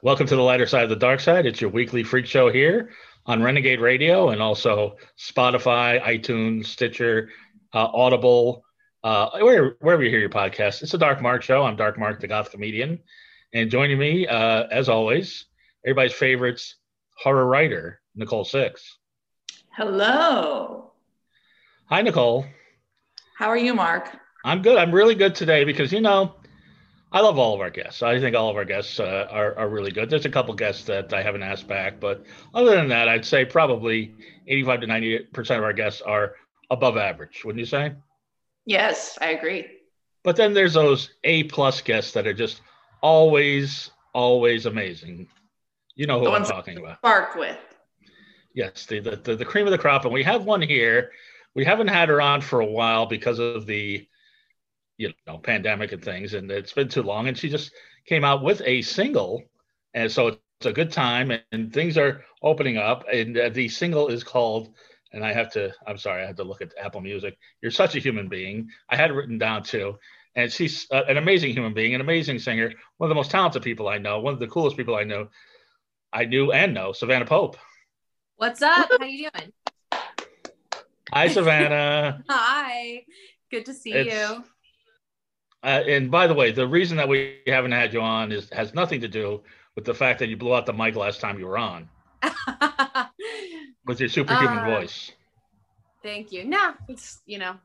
Welcome to the lighter side of the dark side. It's your weekly freak show here on Renegade Radio and also Spotify, iTunes, Stitcher, Audible, wherever you hear your podcast. It's a Dark Mark show. I'm Dark Mark, the goth comedian. And joining me, as always, everybody's favorites horror writer, Nicole Six. Hello. Hi, Nicole. How are you, Mark? I'm good. I'm really good today because, I love all of our guests. I think all of our guests are really good. There's a couple guests that I haven't asked back, but other than that, I'd say probably 85 to 90% of our guests are above average, wouldn't you say? Yes, I agree. But then there's those A-plus guests that are just always amazing. You know who I'm talking about. Spark with. Yes, the cream of the crop. And we have one here. We haven't had her on for a while because of the pandemic and things, and it's been too long. And she just came out with a single, and so it's a good time, and things are opening up. And the single is called, and I'm sorry, I had to look at Apple Music. You're Such a Human Being. I had it written down too. And she's an amazing human being, an amazing singer, one of the most talented people I know, one of the coolest people I knew and know, Savannah Pope. What's up? How you doing? Hi, Savannah. Hi. Good to see you. And by the way, the reason that we haven't had you on has nothing to do with the fact that you blew out the mic last time you were on with your superhuman voice. Thank you. No, it's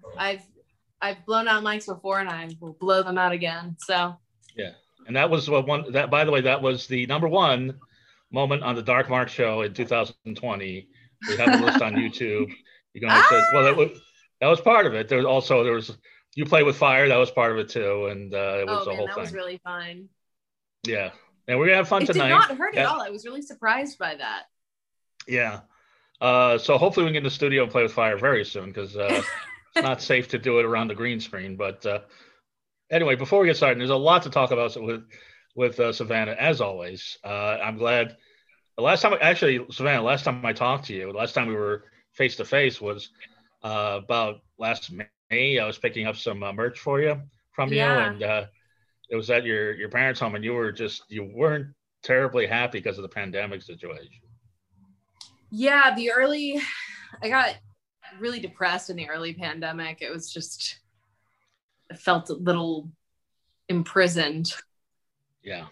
I've blown out mics before, and I will blow them out again. So yeah, and that was by the way, that was the number one moment on the Dark Mark show in 2020. We have a list on YouTube. You can that was part of it. There was You Play with Fire. That was part of it too, and it was the whole thing. That was really fun. Yeah, and we're gonna have fun tonight. It did not hurt at all. I was really surprised by that. Yeah. So hopefully we can get in the studio and play with fire very soon because it's not safe to do it around the green screen. But anyway, before we get started, there's a lot to talk about with Savannah, as always. I'm glad. Savannah, last time I talked to you, last time we were face to face was about last May. I was picking up some merch from you, and it was at your parents' home, and you weren't terribly happy because of the pandemic situation. Yeah, I got really depressed in the early pandemic. It was just, I felt a little imprisoned. Yeah.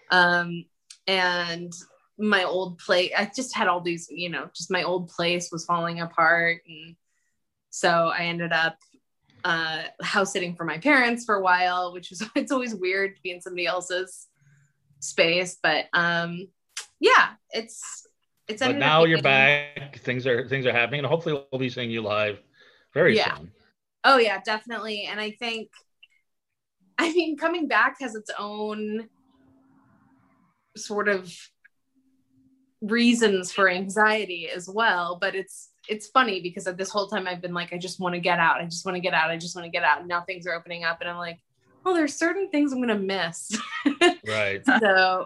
And my old place, I just had all these, just my old place was falling apart. And so I ended up house sitting for my parents for a while, it's always weird to be in somebody else's space. But but now you're back. Things are happening, and hopefully we'll be seeing you live very soon. Oh yeah, definitely. And I think, coming back has its own sort of reasons for anxiety as well. But it's funny because at this whole time I've been like, I just want to get out. I just want to get out. I just want to get out. And now things are opening up, and I'm like, oh, there's certain things I'm going to miss. Right. So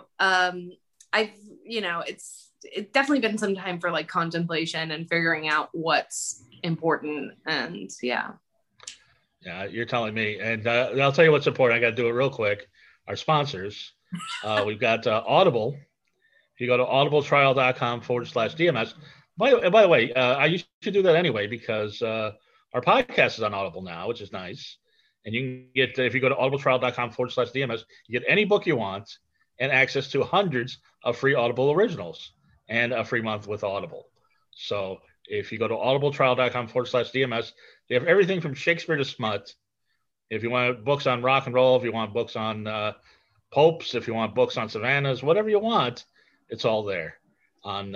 it's definitely been some time for like contemplation and figuring out what's important. And yeah, you're telling me. And I'll tell you what's important. I got to do it real quick. Our sponsors, we've got Audible. If you go to audibletrial.com/DMS. By the way, I used to do that anyway because our podcast is on Audible now, which is nice. And you can get, if you go to audibletrial.com/DMS, you get any book you want and access to hundreds of free Audible originals and a free month with Audible. So if you go to audibletrial.com/DMS, they have everything from Shakespeare to smut. If you want books on rock and roll, if you want books on popes, if you want books on Savannahs, whatever you want, it's all there on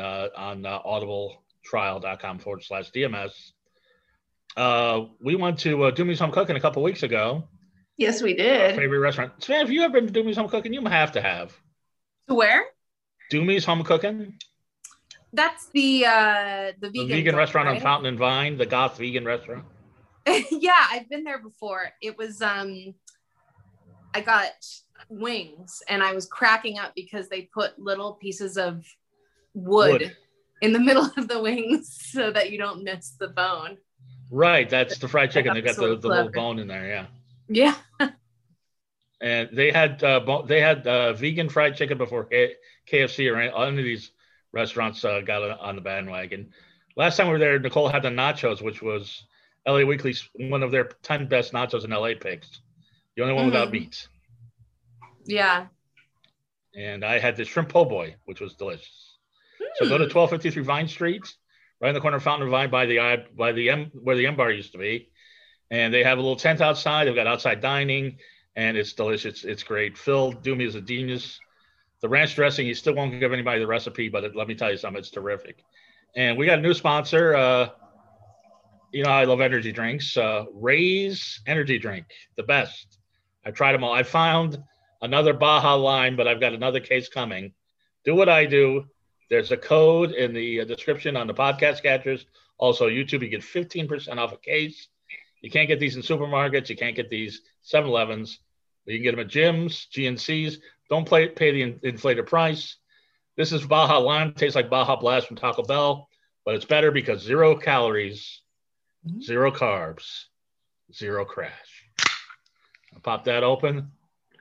audibletrial.com/DMS. We went to Doomy's Home Cooking a couple weeks ago. Yes, we did. Favorite restaurant. Savannah, have you ever been to Doomy's Home Cooking? You have to have. To where? Doomy's Home Cooking. That's the vegan restaurant, right? On Fountain and Vine, the goth vegan restaurant. Yeah, I've been there before. It was I got wings and I was cracking up because they put little pieces of wood in the middle of the wings so that you don't miss the bone. Right, that's the fried chicken. They got the little bone in there. Yeah. Yeah. and they had vegan fried chicken before KFC or any of these restaurants got on the bandwagon. Last time we were there, Nicole had the nachos, which was LA Weekly's one of their 10 best nachos in LA picks. The only one without meat. Yeah. And I had the shrimp po' boy, which was delicious. So go to 1253 Vine Street, right in the corner of Fountain of Vine by where the M Bar used to be. And they have a little tent outside. They've got outside dining, and it's delicious. It's great. Phil Doomy is a genius. The ranch dressing, he still won't give anybody the recipe, but let me tell you something, it's terrific. And we got a new sponsor. You know, I love energy drinks. Ray's energy drink, the best. I tried them all. I found another Baja line, but I've got another case coming. Do what I do. There's a code in the description on the podcast catchers. Also, YouTube, you get 15% off a case. You can't get these in supermarkets. You can't get these 7-Elevens. You can get them at gyms, GNCs. Don't pay the inflated price. This is Baja Lime. It tastes like Baja Blast from Taco Bell, but it's better because 0 calories, 0 carbs, 0 crash. I'll pop that open.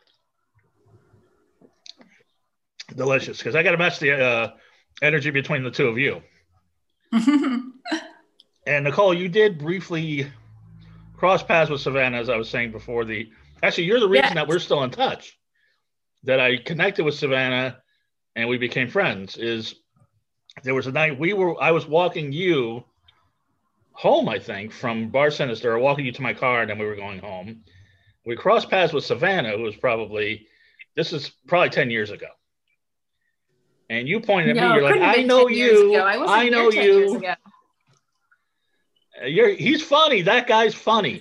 Delicious, because I got to match the energy between the two of you. And Nicole, you did briefly cross paths with Savannah, as I was saying before. Actually, you're the reason that we're still in touch. That I connected with Savannah and we became friends. Is there was a night I was walking you home, I think, from Bar Sinister, or walking you to my car, and then we were going home. We crossed paths with Savannah, who was this is probably 10 years ago. And you pointed at me, you're like, I know you. I know you. He's funny. That guy's funny.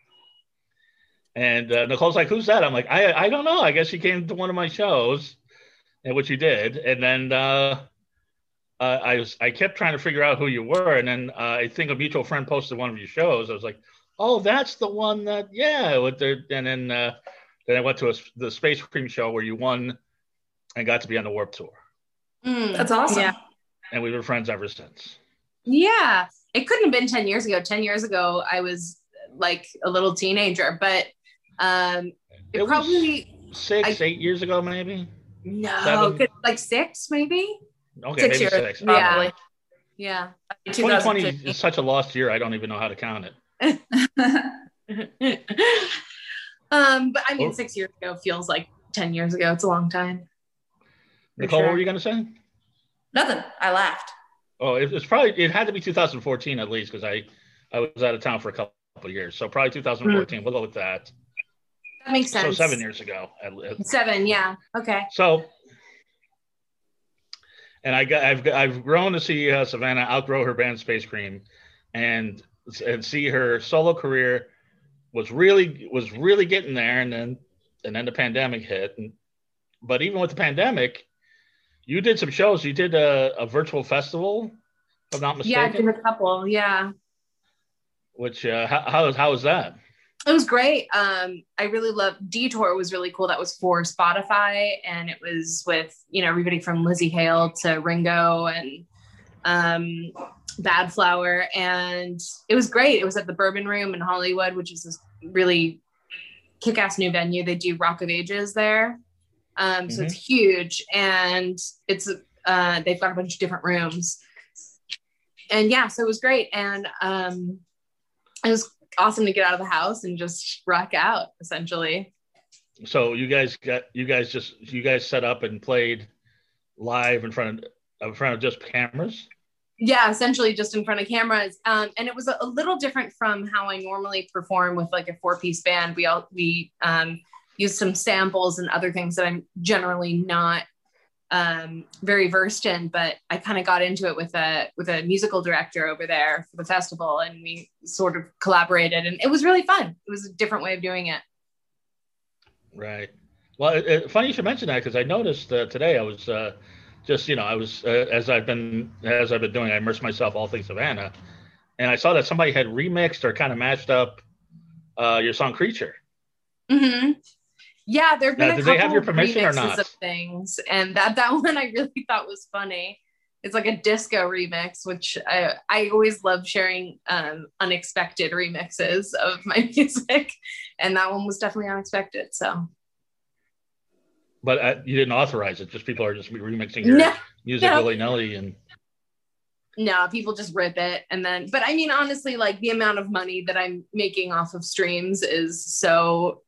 And Nicole's like, who's that? I'm like, I don't know. I guess you came to one of my shows, and which you did. And then I kept trying to figure out who you were. And then I think a mutual friend posted one of your shows. I was like, oh, that's the one that, yeah. And then I went to the Space Cream show where you won and got to be on the Warped Tour. That's awesome. Yeah. And we've been friends ever since. Yeah. It couldn't have been 10 years ago. 10 years ago, I was like a little teenager, but it probably 8 years ago, maybe. No, like 6, maybe. Okay, 6 years. 6. Probably. Yeah. 2020 is such a lost year. I don't even know how to count it. But I mean, 6 years ago feels like 10 years ago. It's a long time. Nicole, what were you going to say? Nothing. I laughed. Oh, it had to be 2014 at least, because I was out of town for a couple of years. So probably 2014. We'll go with that. That makes sense. So 7 years ago. 7, yeah. Okay. So, and I've grown to see Savannah outgrow her band Space Cream, and see her solo career was really getting there, and then the pandemic hit. But even with the pandemic, you did some shows. You did a virtual festival, if I'm not mistaken. Yeah, I did a couple. Yeah. Which how was that? It was great. I really loved Detour. Was really cool. That was for Spotify, and it was with everybody from Lizzie Hale to Ringo and Bad Flower, and it was great. It was at the Bourbon Room in Hollywood, which is this really kick-ass new venue. They do Rock of Ages there. So it's huge, and it's they've got a bunch of different rooms, and yeah, so it was great, and it was awesome to get out of the house and just rock out, essentially. So you guys set up and played live in front of just cameras? Yeah, essentially just in front of cameras, and it was a little different from how I normally perform with like a 4-piece band. We use some samples and other things that I'm generally not very versed in, but I kind of got into it with a musical director over there for the festival, and we sort of collaborated, and it was really fun. It was a different way of doing it. Right. Well, funny you should mention that, because I noticed today I was as I've been doing, I immersed myself all things Savannah, and I saw that somebody had remixed or kind of mashed up your song Creature. Mm-hmm. Yeah, there've been a couple they have your permission or not? Of things, and that one I really thought was funny. It's like a disco remix, which I always love sharing unexpected remixes of my music, and that one was definitely unexpected. So but you didn't authorize it. Just people are just remixing your music willy-nilly and. No, people just rip it. And then, but I mean, honestly, like the amount of money that I'm making off of streams is so,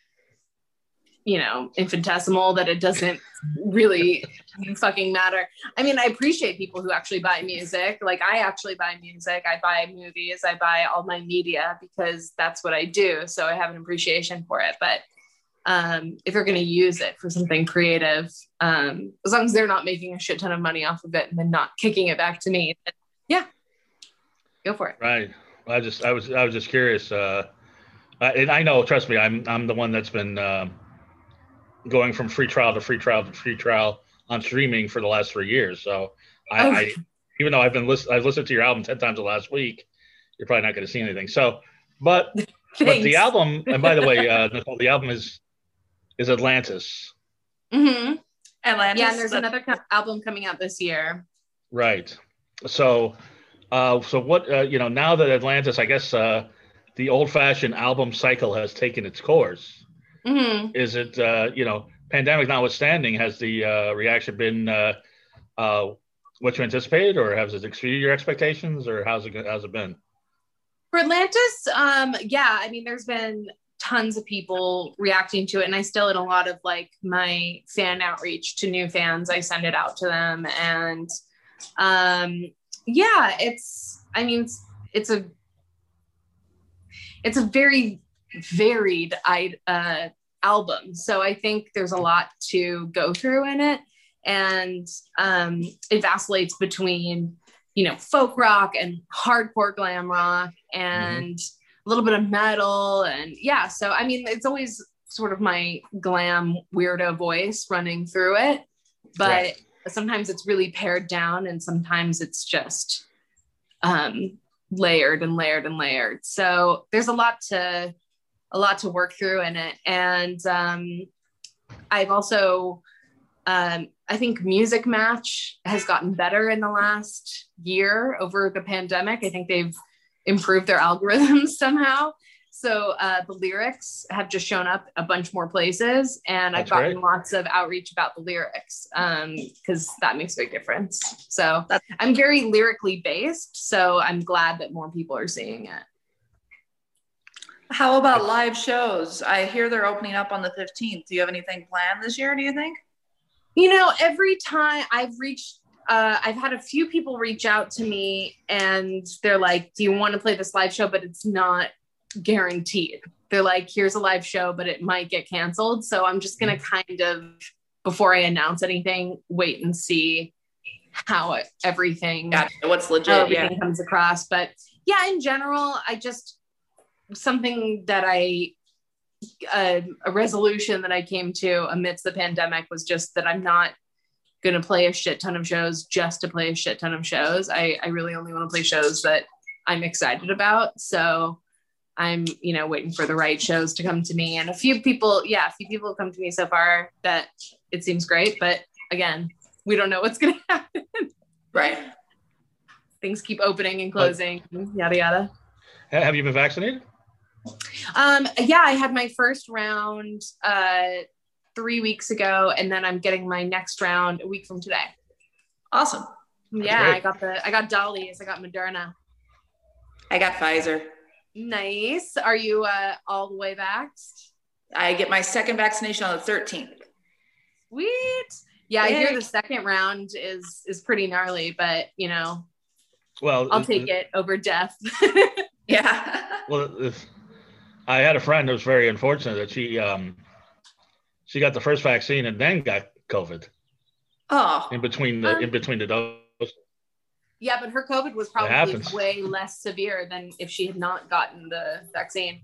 infinitesimal that it doesn't really fucking matter. I mean, I appreciate people who actually buy music. Like I actually buy music. I buy movies. I buy all my media because that's what I do. So I have an appreciation for it. But if you're going to use it for something creative, as long as they're not making a shit ton of money off of it and then not kicking it back to me, then, yeah, go for it. Right. I was just curious. And I know, trust me, I'm the one that's been going from free trial to free trial to free trial on streaming for the last 3 years. So I even though I've listened to your album 10 times the last week, you're probably not going to see anything. So, but the album, and by the way, Nicole, the album is Atlantis. Mm-hmm. Atlantis. Yeah, and there's another album coming out this year. Right. So what, now that Atlantis, I guess the old-fashioned album cycle has taken its course. Mm-hmm. Is it, pandemic notwithstanding, has the reaction been what you anticipated, or has it exceeded your expectations, or how's it been? For Atlantis, yeah, I mean, there's been tons of people reacting to it, and I still, in a lot of like my fan outreach to new fans, I send it out to them, and yeah, it's a very varied album, so I think there's a lot to go through in it, and it vacillates between folk rock and hardcore glam rock and a little bit of metal, and yeah, so I mean, it's always sort of my glam weirdo voice running through it, but right. Sometimes it's really pared down, and sometimes it's just layered and layered and layered. So there's a lot to work through in it, and I've also I think Music Match has gotten better in the last year over the pandemic. I think they've improved their algorithms somehow. So the lyrics have just shown up a bunch more places, and I've gotten lots of outreach about the lyrics because that makes a big difference. So I'm very lyrically based, so I'm glad that more people are seeing it. How about live shows? I hear they're opening up on the 15th. Do you have anything planned this year, do you think? Every time I've had a few people reach out to me, and they're like, do you want to play this live show? But it's not guaranteed. They're like, here's a live show, but it might get canceled. So I'm just going to kind of, before I announce anything, wait and see how everything comes across. But yeah, in general, something that a resolution that I came to amidst the pandemic was just that I'm not going to play a shit ton of shows just to play a shit ton of shows. I really only want to play shows that I'm excited about. So I'm, waiting for the right shows to come to me. And a few people have come to me so far that it seems great. But again, we don't know what's going to happen. Right. Things keep opening and closing, yada, yada. Have you been vaccinated? Yeah, I had my first round 3 weeks ago, and then I'm getting my next round a week from today. Awesome. Yeah, I got Dolly's. I got Moderna. I got Pfizer. Nice. Are you all the way vaxxed? I get my second vaccination on the 13th. Sweet. Yeah, I hear the second round is pretty gnarly, but well, I'll take it over death. Yeah. Well, I had a friend who was very unfortunate that she got the first vaccine and then got COVID. Oh. In between the doses. Yeah, but her COVID was probably way less severe than if she had not gotten the vaccine.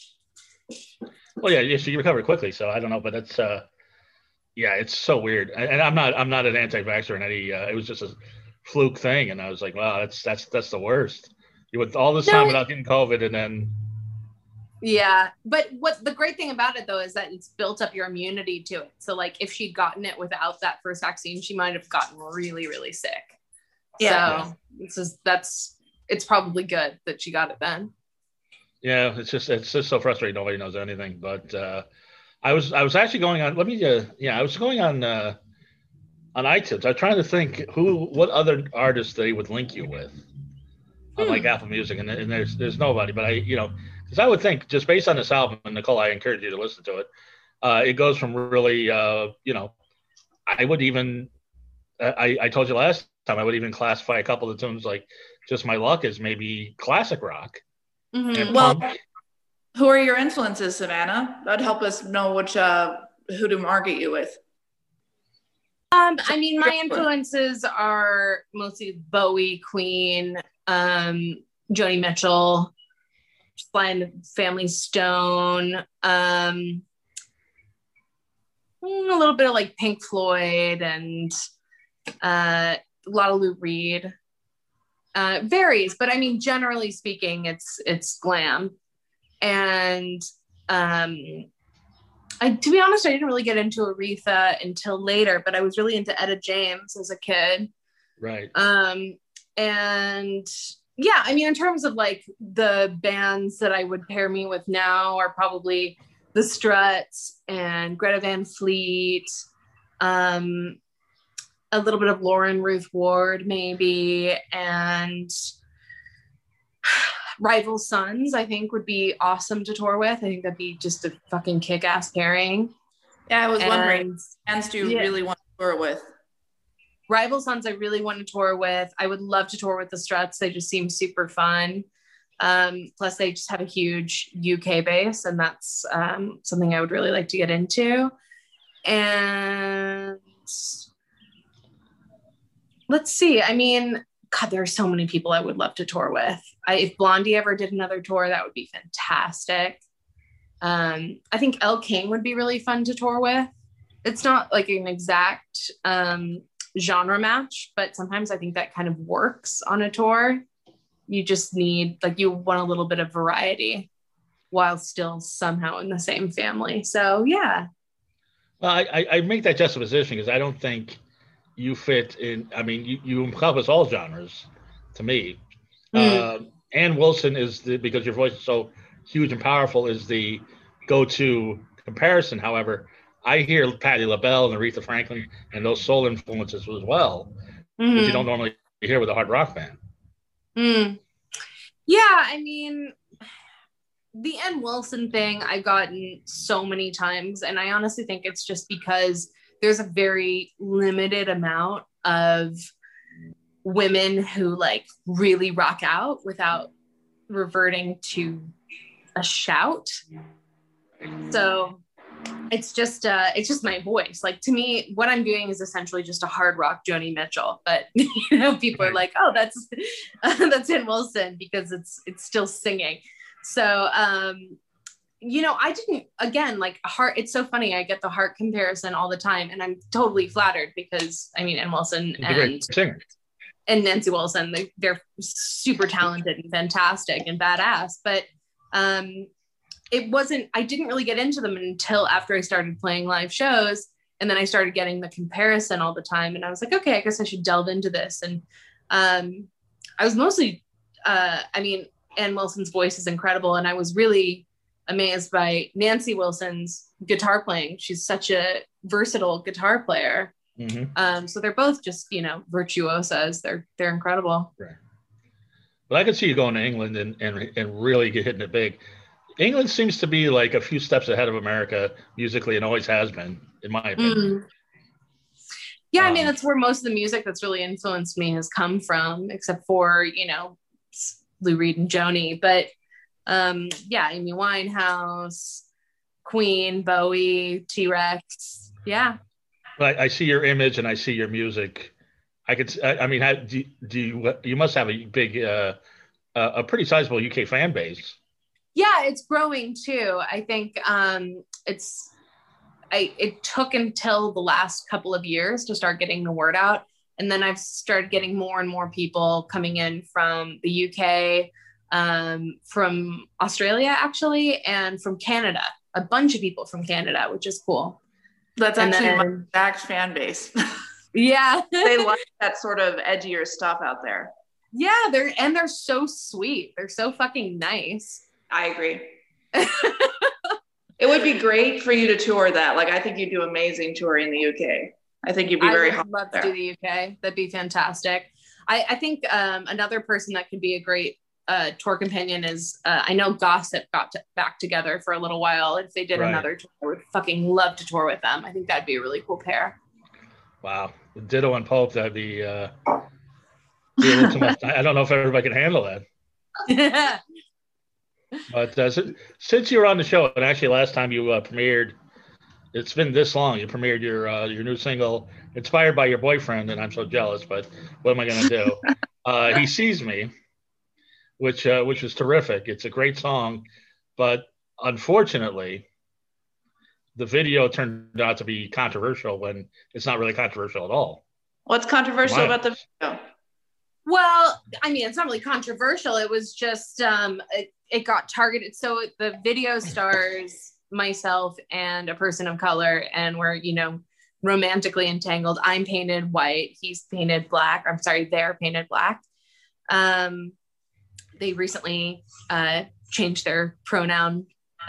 Well, yeah, she recovered quickly, so I don't know, but it's it's so weird. And I'm not an anti-vaxxer in any. It was just a fluke thing, and I was like, wow, that's the worst. You went all this time without getting COVID, and then. Yeah, but what the great thing about it though is that it's built up your immunity to it. So like if she'd gotten it without that first vaccine, she might have gotten really, really sick. Yeah. So it's probably good that she got it then. Yeah, it's just so frustrating. Nobody knows anything, but I was actually going on. Let me. I was going on iTunes. I'm trying to think what other artists they would link you with on like Apple Music, and there's nobody. But because I would think just based on this album, and Nicole, I encourage you to listen to it. It goes from really, I would even. I told you last time I would even classify a couple of the tunes like "Just My Luck" as maybe classic rock. And Well, punk. who are your influences, Savannah? That'd help us know who to market you with. I mean, my influences are mostly Bowie, Queen, Joni Mitchell, Sly Family Stone, a little bit of like Pink Floyd, and a lot of Lou Reed. Varies, but I mean, generally speaking, it's glam. And to be honest, I didn't really get into Aretha until later, but I was really into Etta James as a kid. Right. And yeah, I mean, in terms of like the bands that I would pair me with now are probably the Struts and Greta Van Fleet, a little bit of Lauren Ruth Ward maybe, and Rival Sons, I think would be awesome to tour with. I think that'd be just a fucking kick-ass pairing. Yeah, I was wondering, bands do you really want to tour with? Rival Sons I really want to tour with. I would love to tour with the Struts. They just seem super fun. Plus they just have a huge UK base, and that's something I would really like to get into. And let's see. I mean, God, there are so many people I would love to tour with. If Blondie ever did another tour, that would be fantastic. I think Elle King would be really fun to tour with. It's not like an exact genre match, but sometimes I think that kind of works on a tour. You just need, like, you want a little bit of variety while still somehow in the same family. So, yeah. Well, I make that juxtaposition because I don't think you fit in. I mean, you encompass all genres to me. Ann Wilson because your voice is so huge and powerful, is the go-to comparison. However, I hear Patti LaBelle and Aretha Franklin and those soul influences as well, which you don't normally hear with a hard rock band. Yeah, I mean, the Ann Wilson thing I've gotten so many times, and I honestly think it's just because there's a very limited amount of women who like really rock out without reverting to a shout. So it's just my voice. Like, to me, what I'm doing is essentially just a hard rock Joni Mitchell, but people are like, oh, that's Ann Wilson because it's still singing. So I didn't, again, like heart. It's so funny. I get the heart comparison all the time, and I'm totally flattered because I mean, Ann Wilson and Nancy Wilson, they're super talented and fantastic and badass. But I didn't really get into them until after I started playing live shows, and then I started getting the comparison all the time, and I was like, okay, I guess I should delve into this. And I was mostly, Ann Wilson's voice is incredible, and I was really amazed by Nancy Wilson's guitar playing. She's such a versatile guitar player. So they're both just, virtuosas. They're incredible. Right. Well, I could see you going to England and really hitting it big. England seems to be like a few steps ahead of America musically, and always has been, in my opinion. Yeah, I mean, that's where most of the music that's really influenced me has come from, except for, Lou Reed and Joni. But Amy Winehouse, Queen, Bowie, T-Rex. Yeah. I see your image and I see your music. You must have a big, a pretty sizable UK fan base. Yeah, it's growing too. I think it took until the last couple of years to start getting the word out. And then I've started getting more and more people coming in from the UK, from Australia, actually, and from Canada. A bunch of people from Canada, which is cool. That's actually my exact fan base. Yeah. They like that sort of edgier stuff out there. Yeah, they're so sweet. They're so fucking nice. I agree. It would be great for you to tour that. Like, I think you'd do amazing touring the UK. I think you'd be very hot. I would love there. to do the UK. That'd be fantastic. I think another person that could be a great tour companion is I know Gossip got back together for a little while. If they did another tour, I would fucking love to tour with them. I think that'd be a really cool pair. Wow. Ditto and Pope, that'd be a little too much. I don't know if everybody can handle that. But since you were on the show, and actually last time you premiered, it's been this long. You premiered your new single, inspired by your boyfriend, and I'm so jealous. But what am I going to do? He Sees Me, which is terrific. It's a great song, but unfortunately, the video turned out to be controversial when it's not really controversial at all. What's controversial about the video? Well, I mean, it's not really controversial. It was just it got targeted. So the video stars myself and a person of color, and we're, romantically entangled. I'm painted white. He's painted black. I'm sorry, they're painted black. They recently changed their pronoun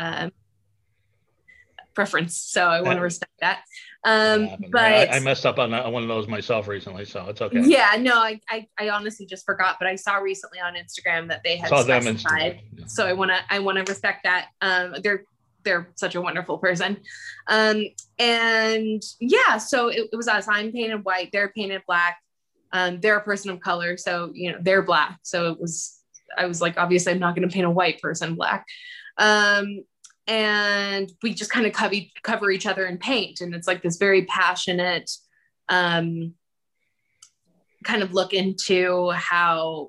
preference, so I want to respect that. But I messed up on one of those myself recently, so it's okay. Yeah, no, I honestly just forgot, but I saw recently on Instagram that they had specified. Yeah. So I want to respect that. They're such a wonderful person. And yeah, so it was us. I'm painted white, they're painted black. They're a person of color, so they're black. So I was like, obviously I'm not going to paint a white person black. And we just kind of cover each other in paint. And it's like this very passionate kind of look into how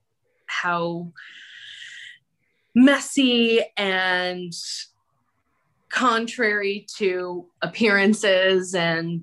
messy and contrary to appearances and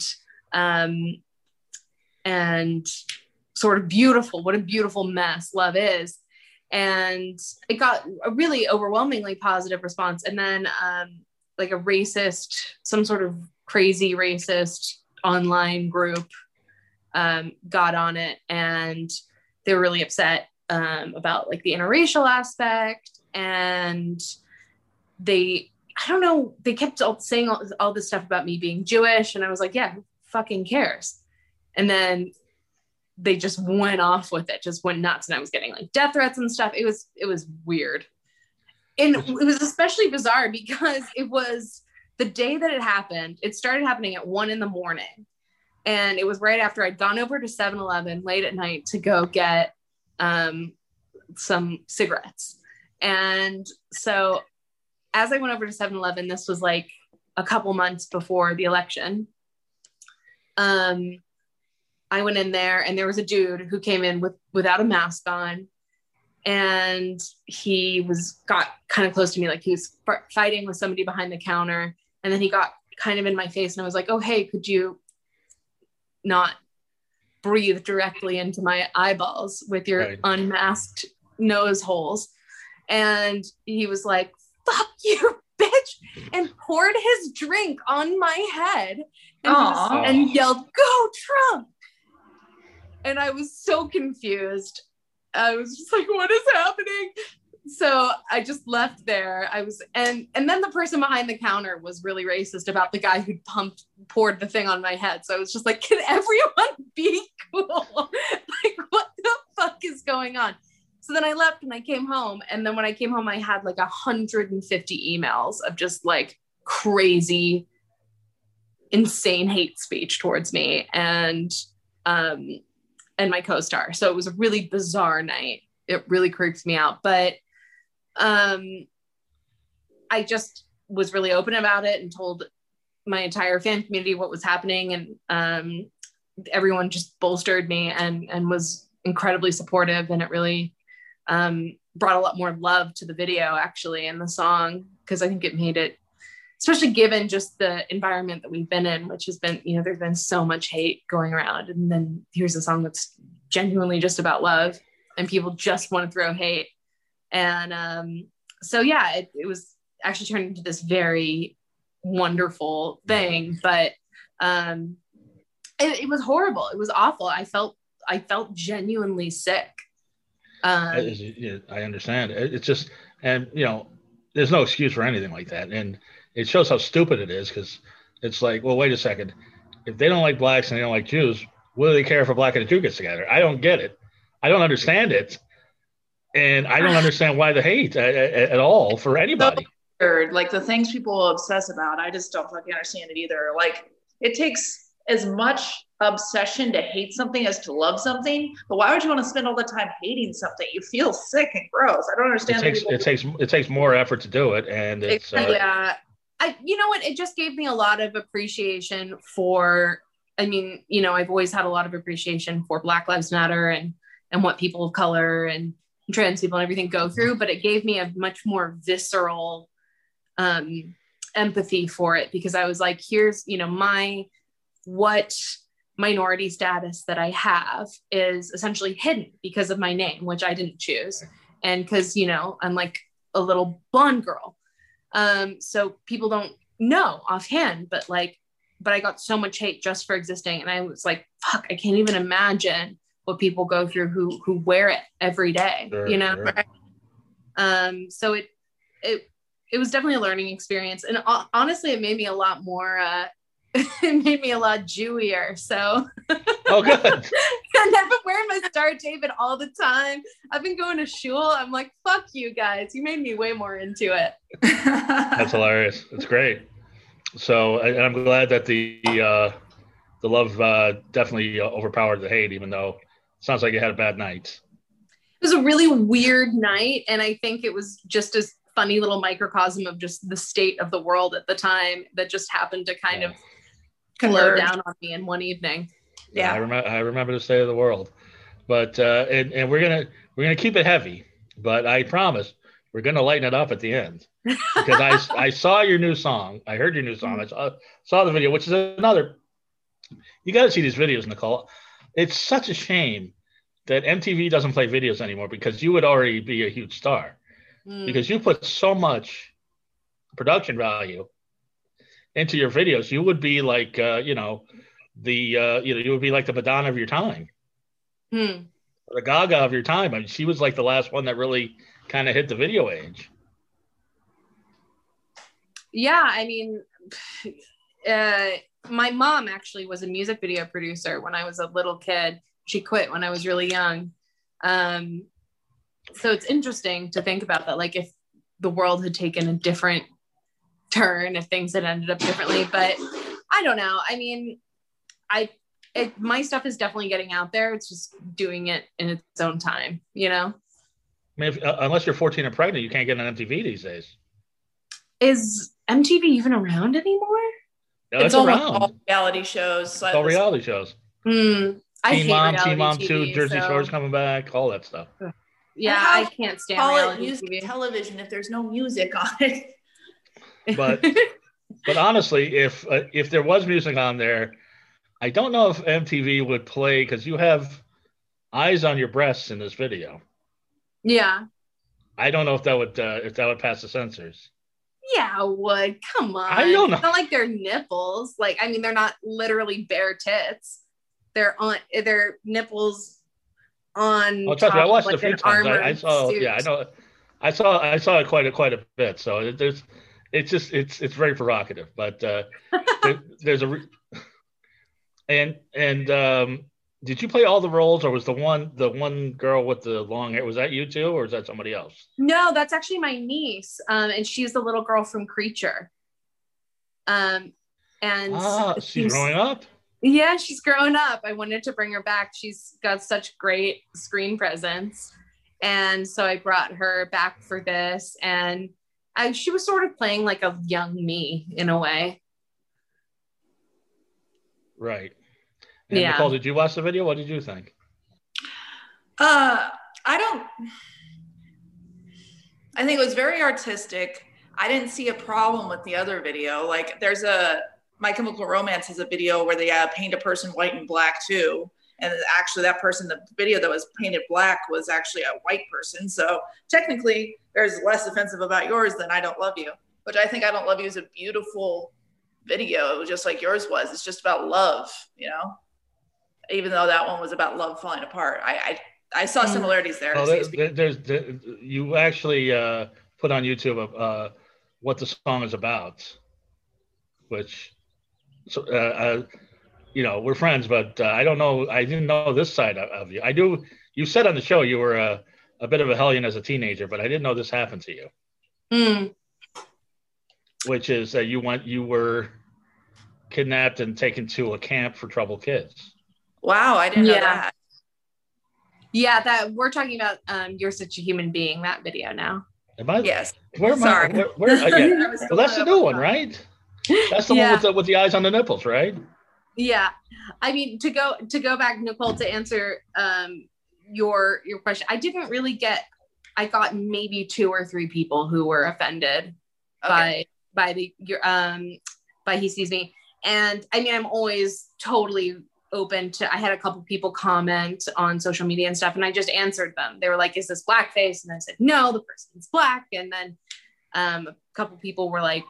sort of beautiful, what a beautiful mess love is. And it got a really overwhelmingly positive response. And then like a racist, some sort of crazy racist online group got on it, and they were really upset about like the interracial aspect. And they kept saying all this stuff about me being Jewish. And I was like, yeah, who fucking cares? And then they just went off with it, just went nuts. And I was getting like death threats and stuff. It was weird. And it was especially bizarre because it was the day that it happened. It started happening at 1 a.m. And it was right after I'd gone over to 7-Eleven late at night to go get some cigarettes. And so as I went over to 7-Eleven, this was like a couple months before the election. I went in there, and there was a dude who came in without a mask on, and he got kind of close to me, like he was fighting with somebody behind the counter. And then he got kind of in my face, and I was like, oh, hey, could you not breathe directly into my eyeballs with your unmasked nose holes? And he was like, fuck you, bitch, and poured his drink on my head and yelled, go Trump. And I was so confused. I was just like, what is happening? So I just left there. And then the person behind the counter was really racist about the guy who poured the thing on my head. So I was just like, can everyone be cool? Like, what the fuck is going on? So then I left and I came home. And then when I came home, I had like 150 emails of just like crazy, insane hate speech towards me and my co-star. So it was a really bizarre night. It really creeps me out. But I just was really open about it and told my entire fan community what was happening. And everyone just bolstered me and was incredibly supportive. And it really brought a lot more love to the video, actually, and the song, because I think it made it, especially given just the environment that we've been in, which has been, there's been so much hate going around. And then here's a song that's genuinely just about love, and people just want to throw hate. And so, yeah, it was actually turned into this very wonderful thing, but it was horrible. It was awful. I felt genuinely sick. I understand. It's just, and there's no excuse for anything like that. And it shows how stupid it is, because it's like, well, wait a second. If they don't like blacks and they don't like Jews, what do they care if a black and a Jew gets together? I don't get it. I don't understand it. And I don't understand why the hate at all for anybody. Weird. Like the things people obsess about, I just don't fucking understand it either. Like it takes as much obsession to hate something as to love something, but why would you want to spend all the time hating something? You feel sick and gross. I don't understand. It takes more effort to do it, and it's yeah. You know what? It just gave me a lot of appreciation for. I mean, you know, I've always had a lot of appreciation for Black Lives Matter and what people of color and trans people and everything go through, but it gave me a much more visceral empathy for it, because I was like, here's, you know, what minority status that I have is essentially hidden because of my name, which I didn't choose. And because, you know, I'm like a little blonde girl. So people don't know offhand, but I got so much hate just for existing. And I was like, fuck, I can't even imagine what people go through who wear it every day, sure, you know? Sure. So it was definitely a learning experience. And honestly, it made me a lot more, it made me a lot Jewier. So oh, good. I've been wearing my Star of David all the time. I've been going to shul. I'm like, fuck you guys. You made me way more into it. That's hilarious. It's great. So, and I'm glad that the love definitely overpowered the hate, even though it sounds like you had a bad night. It was a really weird night. And I think it was just a funny little microcosm of just the state of the world at the time that just happened to kind of blow down on me in one evening. Yeah. I remember the state of the world, but and we're gonna keep it heavy, but I promise we're gonna lighten it up at the end, because I saw your new song. I heard your new song. I saw the video, which is another. You got to see these videos, Nicole. It's such a shame that MTV doesn't play videos anymore, because you would already be a huge star, because you put so much production value into your videos. You would be like, you would be like the Madonna of your time, the Gaga of your time. I mean, she was like the last one that really kind of hit the video age. Yeah, I mean, my mom actually was a music video producer when I was a little kid. She quit when I was really young. So it's interesting to think about that, like if the world had taken a different turn, if things had ended up differently. But I don't know. I mean, my stuff is definitely getting out there. It's just doing it in its own time, you know? I mean, unless you're 14 and pregnant, you can't get on MTV these days. Is MTV even around anymore? No, it's around. all reality shows. So it's all reality shows. I hate Teen Mom TV, 2, Jersey so... Shore's coming back, all that stuff. Yeah, I can't stand call reality it music TV. television if there's no music on it. But honestly, if there was music on there, I don't know if MTV would play, because you have eyes on your breasts in this video. Yeah. I don't know if that would pass the censors. Yeah, it would. Come on. I don't know. It's not like they're nipples. Like, I mean, they're not literally bare tits. They're nipples on. Oh, trust me, I watched it a few times. I saw. Suit. Yeah, I know. I saw it quite a bit. So it's very provocative. But there's a. And did you play all the roles, or was the one girl with the long hair? Was that you too, or is that somebody else? No, that's actually my niece, and she's the little girl from Creature. And she's growing up. Yeah, she's growing up. I wanted to bring her back. She's got such great screen presence, and so I brought her back for this. And she was sort of playing like a young me in a way. Right. And yeah. Nicole, did you watch the video? What did you think? I think it was very artistic. I didn't see a problem with the other video. Like My Chemical Romance has a video where they paint a person white and black too. And actually that person, the video that was painted black was actually a white person. So technically there's less offensive about yours than I Don't Love You, which I think I Don't Love You is a beautiful video, just like yours was. It's just about love, you know? Even though that one was about love falling apart. I saw similarities there. Well, you actually put on YouTube of what the song is about, which, so, we're friends, but I don't know. I didn't know this side of you. I do. You said on the show you were a bit of a hellion as a teenager, but I didn't know this happened to you. Which is that you were kidnapped and taken to a camp for troubled kids. Wow, I didn't know that. Yeah, that we're talking about. You're Such a Human Being. That video now. Am I? Yes. Where am I? Where well, that's the new one, right? That's the one with the eyes on the nipples, right? Yeah, I mean, to go back, Nicole, to answer your question, I didn't really get. I got maybe 2 or 3 people who were offended by He Sees Me, and I mean, I'm always totally open to. I had a couple people comment on social media and stuff, and I just answered them. They were like, "Is this blackface?" And I said, "No, the person's black." And then a couple people were like,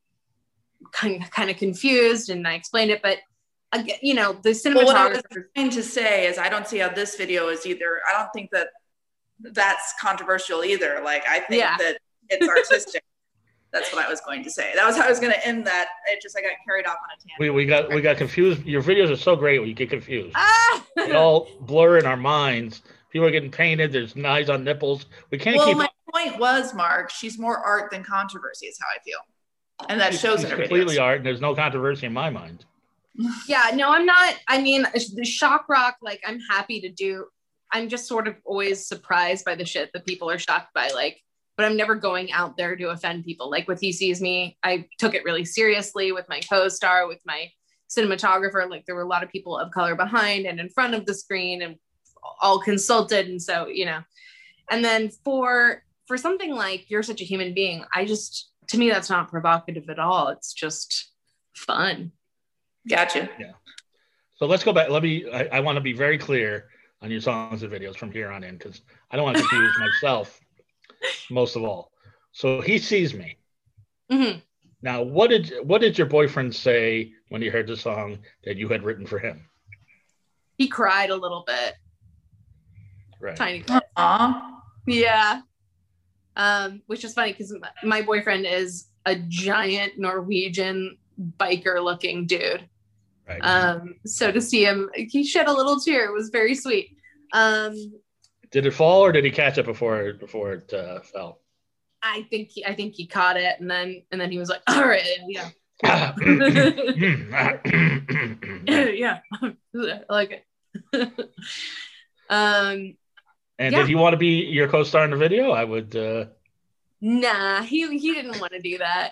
kind of confused, and I explained it, but. The cinematographer. Well, what I was trying to say is I don't see how this video is either. I don't think that's controversial either. Like, I think that it's artistic. That's what I was going to say. That was how I was going to end that. I got carried off on a tangent. We got confused. Your videos are so great when you get confused. They all blur in our minds. People are getting painted. There's knives on nipples. We can't keep. My point was, Mark, she's more art than controversy is how I feel. And that shows in her videos. Completely art, and there's no controversy in my mind. Yeah, no, I'm not. I mean, the shock rock, like, I'm happy to do. I'm just sort of always surprised by the shit that people are shocked by, like, but I'm never going out there to offend people. Like with He Sees Me, I took it really seriously with my co-star, with my cinematographer. Like, there were a lot of people of color behind and in front of the screen and all consulted. And so, and then for something like You're Such a Human Being, to me, that's not provocative at all. It's just fun. Gotcha. Yeah. So let's go back. I want to be very clear on your songs and videos from here on in, because I don't want to confuse myself most of all. So He Sees Me. Mm-hmm. Now, what did your boyfriend say when he heard the song that you had written for him? He cried a little bit. Right. Tiny bit. Yeah. Which is funny because my boyfriend is a giant Norwegian biker looking dude. Right. So to see him, he shed a little tear. It was very sweet. Did it fall, or did he catch it before it fell? I think he caught it, and then he was like, "All right, yeah, yeah, I like it." And did he want to be your co-star in the video? I would. Nah, he didn't want to do that.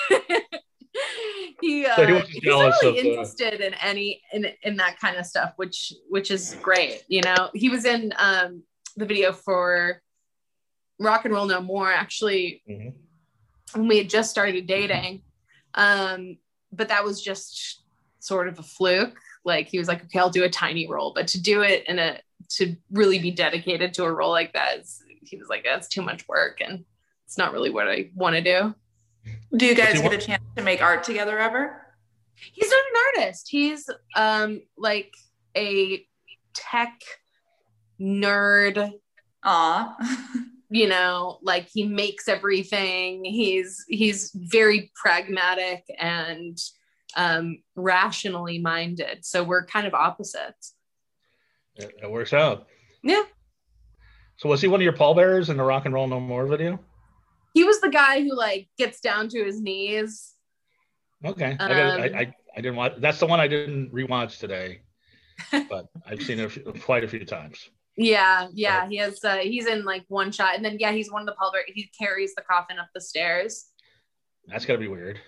He's not really interested in that kind of stuff, which is great. He was in the video for Rock and Roll No More, actually, when we had just started dating. But that was just sort of a fluke. Like, he was like, "Okay, I'll do a tiny role," but to do it to really be dedicated to a role like that, he was like, "That's too much work, and it's not really what I want to do." Do you guys get a chance to make art together ever? He's not an artist. He's like a tech nerd. Like, he makes everything. He's very pragmatic and rationally minded. So we're kind of opposites. It works out. Yeah. So was he one of your pallbearers in the Rock and Roll No More video? He was the guy who, like, gets down to his knees. Okay. I didn't watch. That's the one I didn't rewatch today, but I've seen it quite a few times. Yeah. He has. He's in like one shot, and then he's one of the pallbearers. He carries the coffin up the stairs. That's gotta be weird.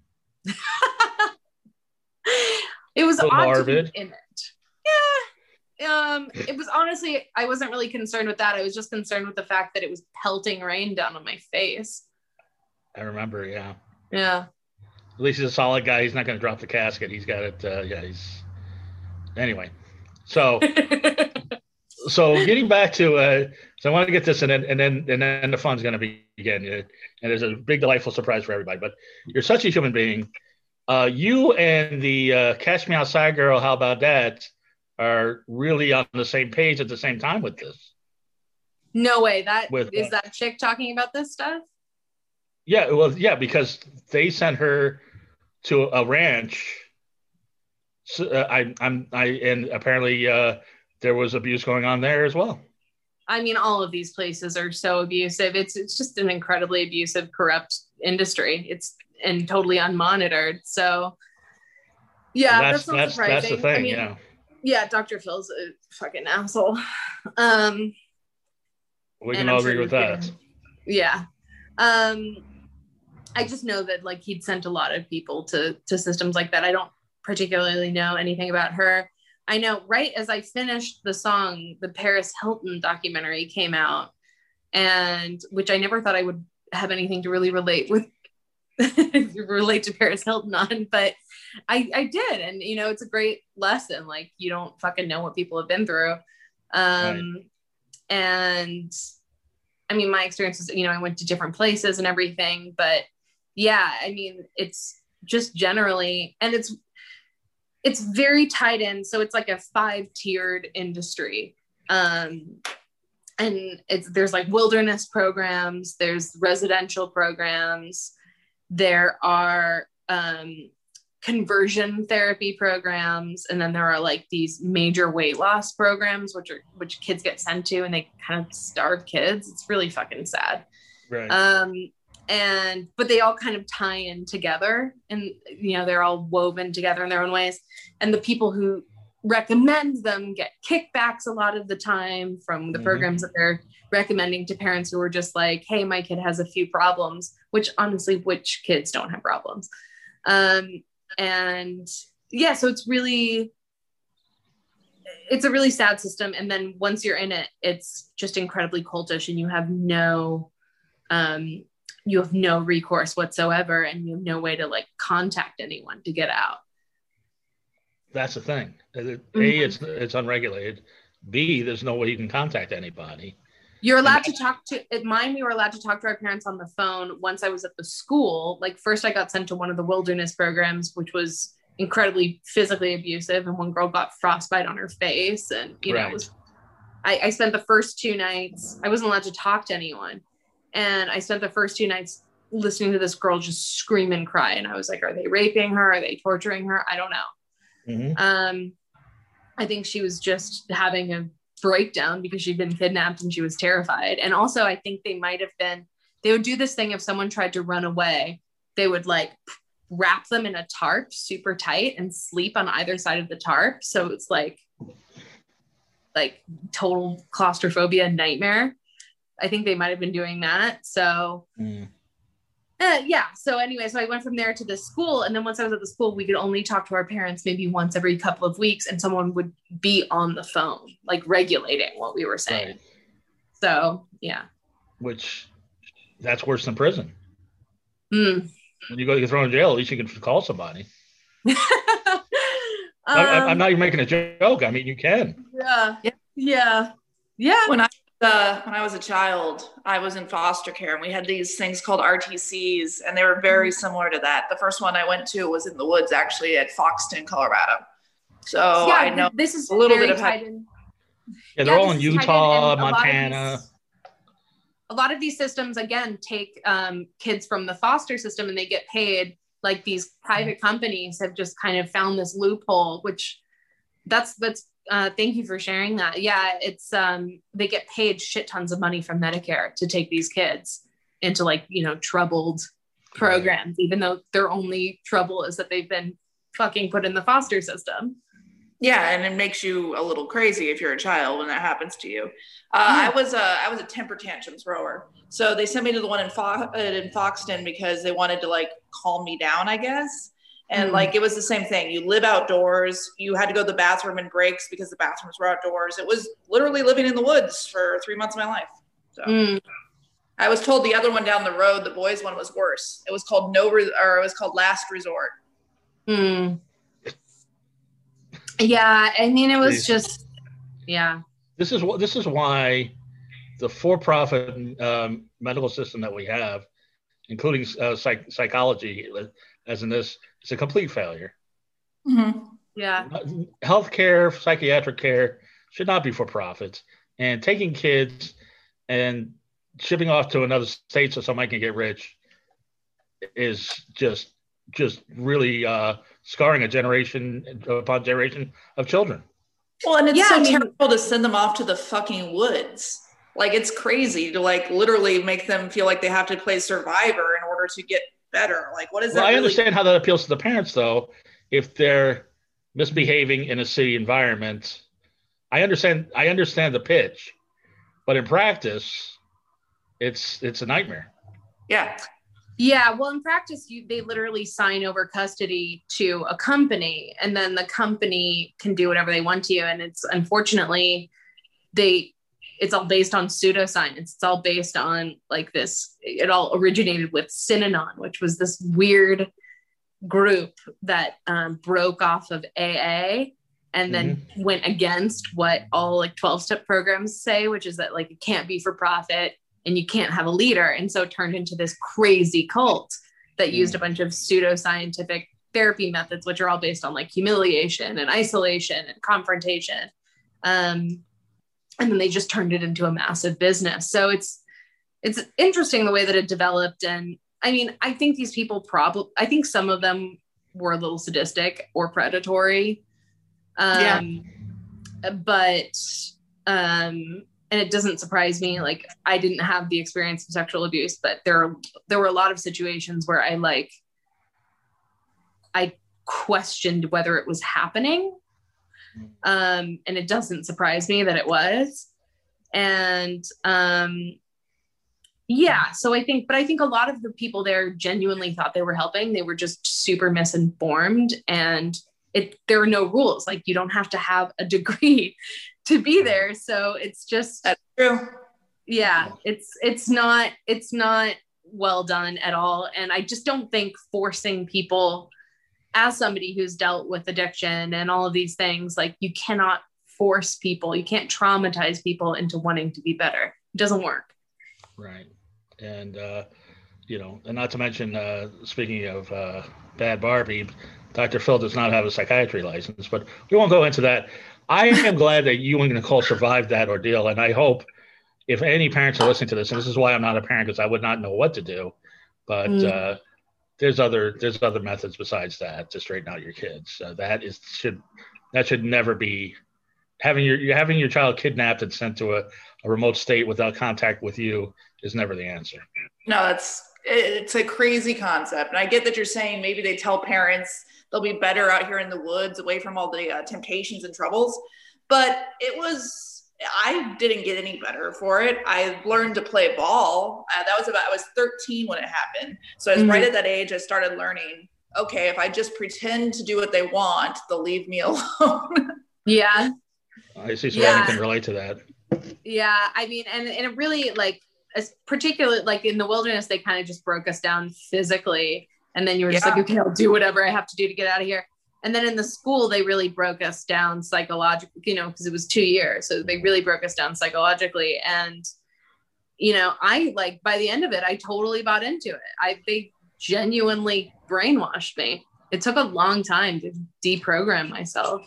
It was so odd morbid. To be in it. Yeah. It was, honestly, I wasn't really concerned with that. I was just concerned with the fact that it was pelting rain down on my face. I remember, yeah. Yeah. At least he's a solid guy. He's not going to drop the casket. He's got it. He's anyway. So, getting back to, so I want to get this, and then the fun's going to begin. And there's a big, delightful surprise for everybody. But You're Such a Human Being. You and the Catch Me Outside girl, How About That, are really on the same page at the same time with this. No way. That chick talking about this stuff? Yeah, well, yeah, because they sent her to a ranch. So, and apparently there was abuse going on there as well. I mean, all of these places are so abusive. It's just an incredibly abusive, corrupt industry. It's and totally unmonitored. So, yeah, Well, that's not surprising. That's the thing. I mean, yeah, Dr. Phil's a fucking asshole. We can all agree with that. Yeah. I just know that like he'd sent a lot of people to systems like that. I don't particularly know anything about her. I know right as I finished the song, the Paris Hilton documentary came out, and which I never thought I would have anything to really relate with relate to Paris Hilton on, but I did. And you know, it's a great lesson. Like you don't fucking know what people have been through. Right. And I mean, my experience was, you know, I went to different places and everything, but yeah, I mean, it's just generally, and it's very tied in. So it's like a 5-tiered industry. And there's like wilderness programs, there's residential programs, there are conversion therapy programs, and then there are like these major weight loss programs which kids get sent to, and they kind of starve kids. It's really fucking sad. Right. But they all kind of tie in together, and you know, they're all woven together in their own ways. And the people who recommend them get kickbacks a lot of the time from the programs that they're recommending to parents who are just like, hey, my kid has a few problems, which honestly, which kids don't have problems? And yeah, so it's a really sad system. And then once you're in it, it's just incredibly cultish, and you have no recourse whatsoever, and you have no way to like contact anyone to get out. That's the thing. A, it's unregulated. B, there's no way you can contact anybody. You're allowed to talk to, at mine, we were allowed to talk to our parents on the phone once I was at the school. Like first I got sent to one of the wilderness programs, which was incredibly physically abusive. And one girl got frostbite on her face. And, you know, I spent the first 2 nights, I wasn't allowed to talk to anyone. And I spent the first 2 nights listening to this girl just scream and cry. And I was like, are they raping her? Are they torturing her? I don't know. I think she was just having a breakdown because she'd been kidnapped and she was terrified. And also I think they would do this thing if someone tried to run away, they would like wrap them in a tarp super tight and sleep on either side of the tarp. So it's like total claustrophobia nightmare. I think they might've been doing that. So yeah. So anyway, so I went from there to the school. And then once I was at the school, we could only talk to our parents maybe once every couple of weeks, and someone would be on the phone, like regulating what we were saying. Right. So, yeah. Which that's worse than prison. When you go get thrown in jail, at least you can call somebody. I'm not even making a joke. I mean, you can. Yeah. When I was a child, I was in foster care, and we had these things called RTCs, and they were very similar to that. The first one I went to was in the woods, actually, at Foxton, Colorado. So yeah, I know this is a little bit of Yeah, they're all in Utah, Montana. A lot of these systems, again, take kids from the foster system, and they get paid. Like these private companies have just kind of found this loophole, which that's thank you for sharing that. Yeah, it's they get paid shit tons of money from Medicare to take these kids into like, you know, troubled programs, even though their only trouble is that they've been fucking put in the foster system. Yeah, and it makes you a little crazy if you're a child and that happens to you. I was a temper tantrum thrower, so they sent me to the one in Foxton because they wanted to like calm me down, I guess. And like, it was the same thing. You live outdoors. You had to go to the bathroom in breaks because the bathrooms were outdoors. It was literally living in the woods for 3 months of my life. So I was told the other one down the road, the boys one, was worse. It was called it was called Last Resort. Yeah. I mean, it was just, yeah. This is why the for-profit medical system that we have, including psychology, as in this, it's a complete failure. Yeah. Healthcare, psychiatric care should not be for profit. And taking kids and shipping off to another state so somebody can get rich is just really scarring a generation upon generation of children. Well, and it's terrible to send them off to the fucking woods. Like, it's crazy to like literally make them feel like they have to play Survivor in order to get better. Like, what is that? Well, I understand how that appeals to the parents, though. If they're misbehaving in a city environment, I understand the pitch, but in practice, it's a nightmare. Yeah. Yeah, well, in practice, they literally sign over custody to a company, and then the company can do whatever they want to you. And it's unfortunately, it's all based on pseudoscience. It's all based on like this. It all originated with Synanon, which was this weird group that broke off of AA and then went against what all like 12-step programs say, which is that like it can't be for profit and you can't have a leader. And so it turned into this crazy cult that used a bunch of pseudoscientific therapy methods, which are all based on like humiliation and isolation and confrontation. And then they just turned it into a massive business. So it's interesting the way that it developed. And I mean, I think these people I think some of them were a little sadistic or predatory. And it doesn't surprise me. Like, I didn't have the experience of sexual abuse, but there were a lot of situations where I questioned whether it was happening. And it doesn't surprise me that it was. And, so I think a lot of the people there genuinely thought they were helping. They were just super misinformed, and there were no rules. Like, you don't have to have a degree to be there. So it's just, that's true. Yeah, it's not well done at all. And I just don't think forcing people, as somebody who's dealt with addiction and all of these things, like, you cannot force people, you can't traumatize people into wanting to be better. It doesn't work. Right. And, and not to mention, speaking of Bad Barbie, Dr. Phil does not have a psychiatry license, but we won't go into that. I am glad that you and Nicole survived that ordeal. And I hope if any parents are listening to this, and this is why I'm not a parent, because I would not know what to do, but there's other methods besides that to straighten out your kids. That should never be having your child kidnapped and sent to a remote state without contact with you is never the answer. No, it's a crazy concept. And I get that you're saying maybe they tell parents they'll be better out here in the woods away from all the temptations and troubles. But I didn't get any better for it. I learned to play ball. I was 13 when it happened. So I was right at that age. I started learning, okay, if I just pretend to do what they want, they'll leave me alone. Yeah. I see Savannah can relate to that. Yeah. I mean, and it really, like, particularly like in the wilderness, they kind of just broke us down physically. And then you were just like, okay, I'll do whatever I have to do to get out of here. And then in the school, they really broke us down psychologically, because it was 2 years. So they really broke us down psychologically. And, I by the end of it, I totally bought into it. They genuinely brainwashed me. It took a long time to deprogram myself.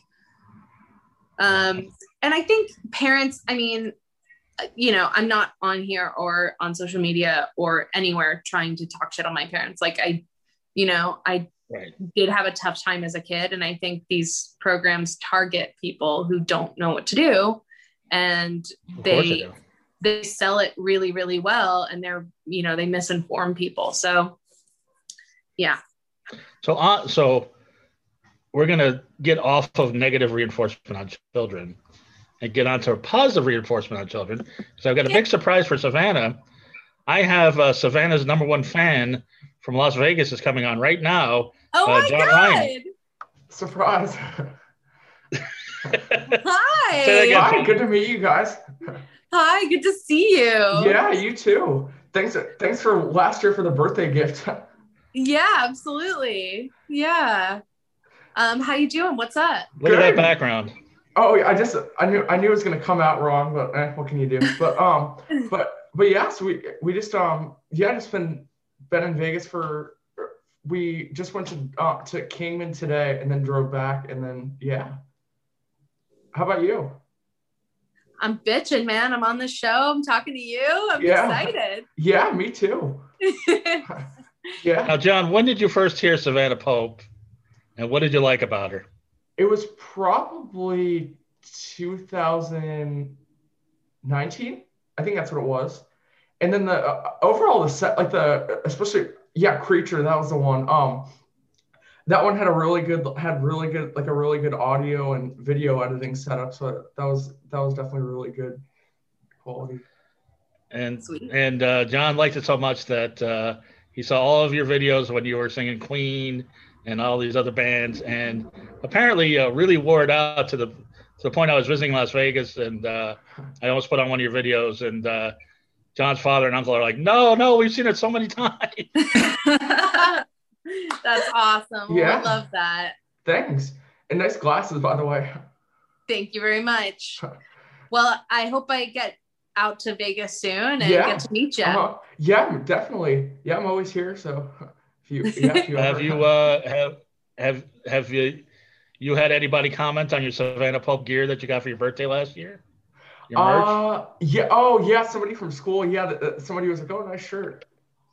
And I think parents, I mean, I'm not on here or on social media or anywhere trying to talk shit on my parents. Like, I did have a tough time as a kid. And I think these programs target people who don't know what to do. And they sell it really, really well. And they misinform people. So, yeah. So we're going to get off of negative reinforcement on children and get onto positive reinforcement on children. So I've got a big surprise for Savannah. I have Savannah's number one fan from Las Vegas is coming on right now. Oh my John God. Ryan. Surprise. Hi. Hi, good to meet you guys. Hi, good to see you. Yeah, you too. Thanks for last year for the birthday gift. Yeah, absolutely. Yeah. How you doing? What's up? Look at that background. Oh, I knew it was gonna come out wrong, but what can you do? But yeah, so we just just been in Vegas we just went to Kingman today and then drove back and then How about you? I'm bitching, man. I'm on the show. I'm talking to you. I'm excited. Yeah, me too. Yeah. Now, John, when did you first hear Savannah Pope, and what did you like about her? It was probably 2019. I think that's what it was. And then the overall the set, like the especially Creature, that was the one. That one had really good like a really good audio and video editing setup. So that was definitely really good quality. And Sweet. and John liked it so much that he saw all of your videos when you were singing Queen and all these other bands, and apparently really wore it out to the point I was visiting Las Vegas, and I almost put on one of your videos, and John's father and uncle are like, no, we've seen it so many times. That's awesome. Yeah. I love that. Thanks. And nice glasses, by the way. Thank you very much. Well, I hope I get out to Vegas soon and Yeah. get to meet you. Yeah, definitely. Yeah, I'm always here. So if you have you had anybody comment on your Savannah Pope gear that you got for your birthday last year? Your merch? Yeah. Oh, yeah. Somebody from school. Yeah. Somebody was like, "Oh, nice shirt."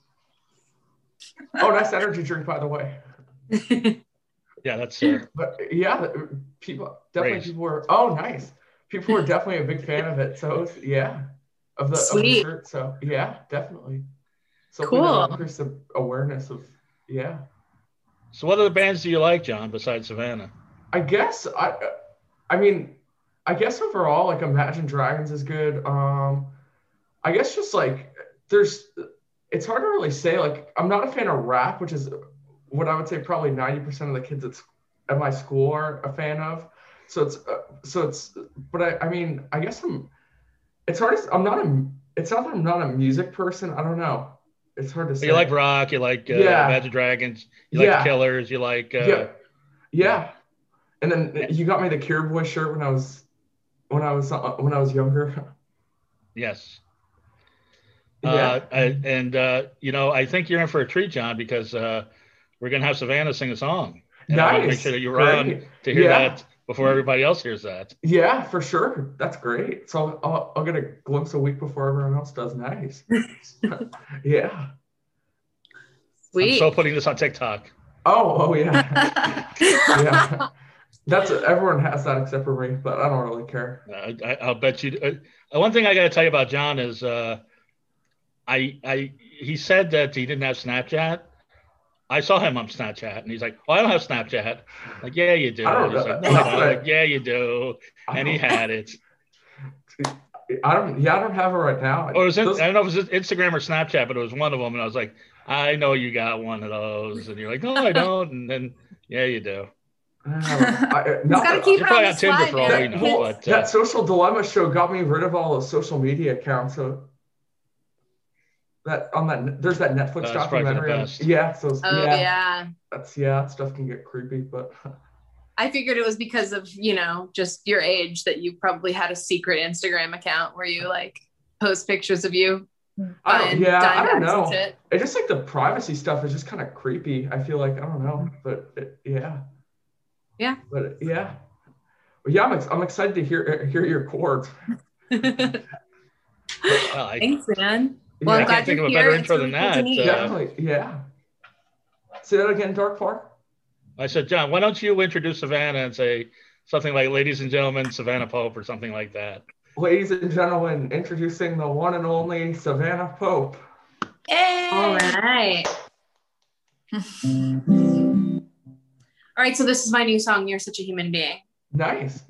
Oh, nice energy drink, by the way. Yeah, that's. But yeah, people were. Oh, nice. People were definitely a big fan of it. So yeah, of the shirt. So yeah, definitely. So cool. That'll increase the awareness of So what other bands do you like, John, besides Savannah? I guess I mean, I guess overall, like Imagine Dragons is good. I guess just like it's hard to really say. Like, I'm not a fan of rap, which is what I would say probably 90% of the kids at my school are a fan of. But I mean, I guess it's hard to, it's not that I'm not a music person. I don't know. It's hard to say. You like rock, you like Imagine Dragons, you like the Killers, you like. Yeah. And then you got me the Cure Boy shirt when I was younger. Yes. Yeah. I think you're in for a treat, John, because we're gonna have Savannah sing a song. And nice. I want to make sure that you're on to hear that before everybody else hears that. Yeah, for sure. That's great. So I'll get a glimpse a week before everyone else does. Nice. Yeah. Sweet. I'm still putting this on TikTok. Oh yeah. Yeah. Everyone has that except for me, but I don't really care. I'll bet you. One thing I got to tell you about John is, he said that he didn't have Snapchat. I saw him on Snapchat, and he's like, "Oh, I don't have Snapchat." I'm like, yeah, you do. He's like, no, I don't. Like, yeah, you do. And he had it. I don't have it right now. I don't know if it was Instagram or Snapchat, but it was one of them. And I was like, I know you got one of those. And you're like, no, I don't. And then, yeah, you do. You're probably on Tinder for all we know. But, that Social Dilemma show got me rid of all those social media accounts. So there's that Netflix documentary. Yeah. So that stuff can get creepy, but. I figured it was because of, just your age that you probably had a secret Instagram account where you like post pictures of you. I don't know. It's just like the privacy stuff is just kind of creepy. I feel like, I don't know, but yeah. But yeah. Well, yeah, I'm excited to hear your chords. Thanks, man. Well, I can't think of a better intro than that. Definitely, yeah. Say that again, Dark Far. I said, John, why don't you introduce Savannah and say something like, "Ladies and gentlemen, Savannah Pope," or something like that? Ladies and gentlemen, introducing the one and only Savannah Pope. Hey! All right. All right, so this is my new song, "You're Such a Human Being." Nice.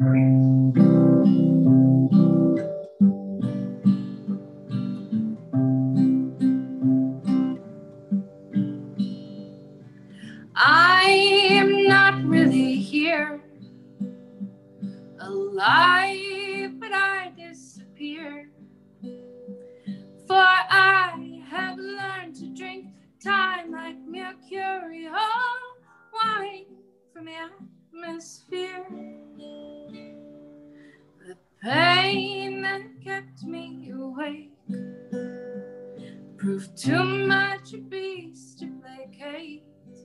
I'm not really here, alive, but I disappear. For I have learned to drink time like mercurial wine from the atmosphere. The pain that kept me awake proved too much a beast to placate.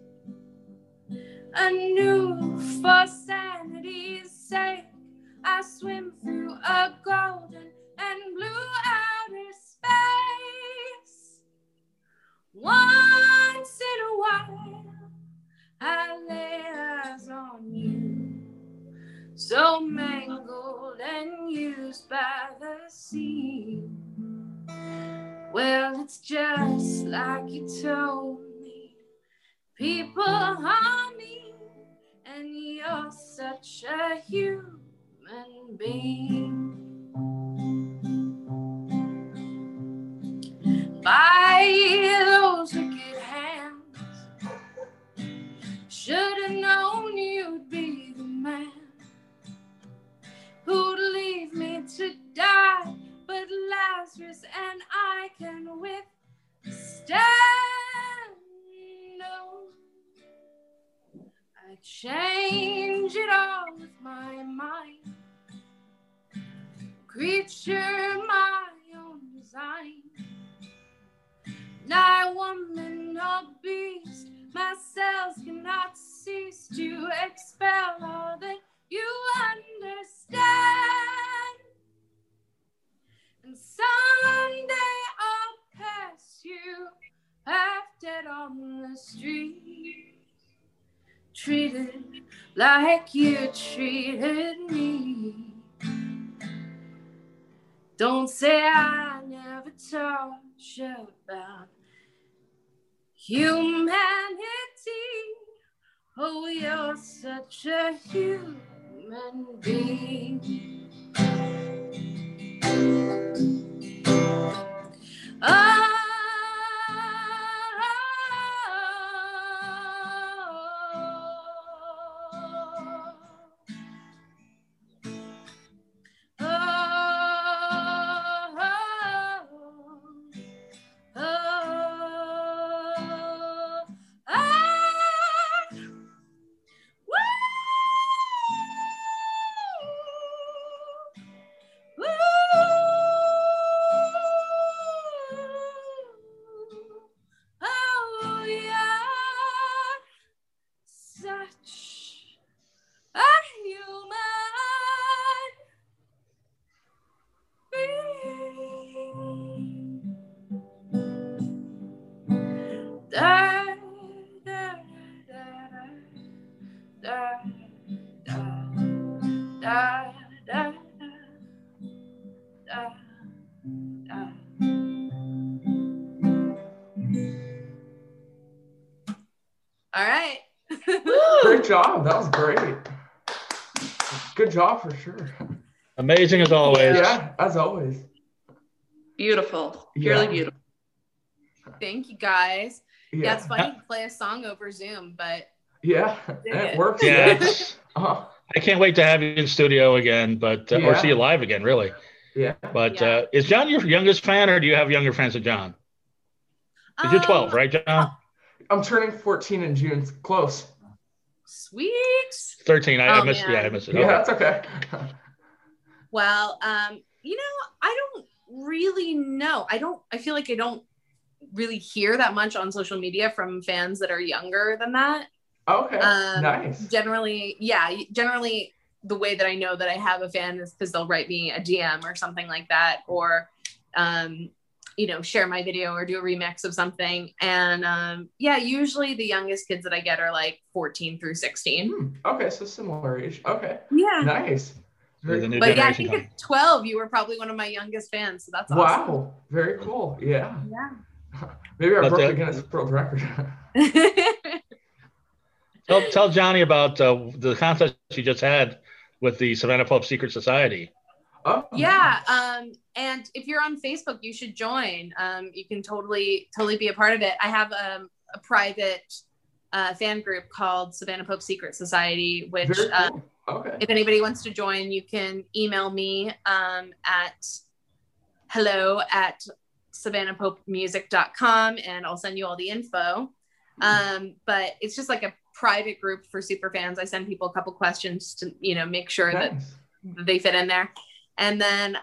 Anew for sanity's sake, I swim through a golden and blue outer space. Once so mangled and used by the sea. Well, it's just like you told me, people harm me, and you're such a human being. By those wicked hands, should have known you'd be the man who'd leave me to die, but Lazarus and I can withstand. No, I change it all with my mind, creature my own design. Not woman or beast, my cells cannot cease to expel all that you understand. And someday I'll pass you half dead on the street, treated like you treated me. Don't say I never taught you about humanity. Oh, you're such a human being. Oh, all right. Great job. That was great. Good job for sure. Amazing as always. Yeah, as always. Beautiful. Purely beautiful. Thank you, guys. Yeah, it's funny to play a song over Zoom, but it works. Yeah. Uh-huh. I can't wait to have you in studio again, but or see you live again, really. Yeah. But is John your youngest fan, or do you have younger fans than John? Because you're 12, right, John? I'm turning 14 in June. It's close. Sweet. 13. I missed. Yeah, I missed it. Yeah, that's okay. Well, I don't really know. I feel like I don't really hear that much on social media from fans that are younger than that. Okay. Nice. Generally, the way that I know that I have a fan is because they'll write me a DM or something like that, or share my video or do a remix of something. And usually the youngest kids that I get are like 14 through 16. Okay, so similar age. Okay. Yeah. Nice. But I think at 12 you were probably one of my youngest fans, so that's awesome. Wow, very cool. Yeah. Yeah. Maybe I broke the Guinness World Record. Tell Johnny about the contest you just had with the Savannah Pope Secret Society. Oh. Yeah. And if you're on Facebook, you should join. You can totally be a part of it. I have a private fan group called Savannah Pope Secret Society, which cool. Okay. If anybody wants to join, you can email me at hello@savannahpopemusic.com, and I'll send you all the info. But it's just like a private group for super fans. I send people a couple questions to, make sure that they fit in there. And then,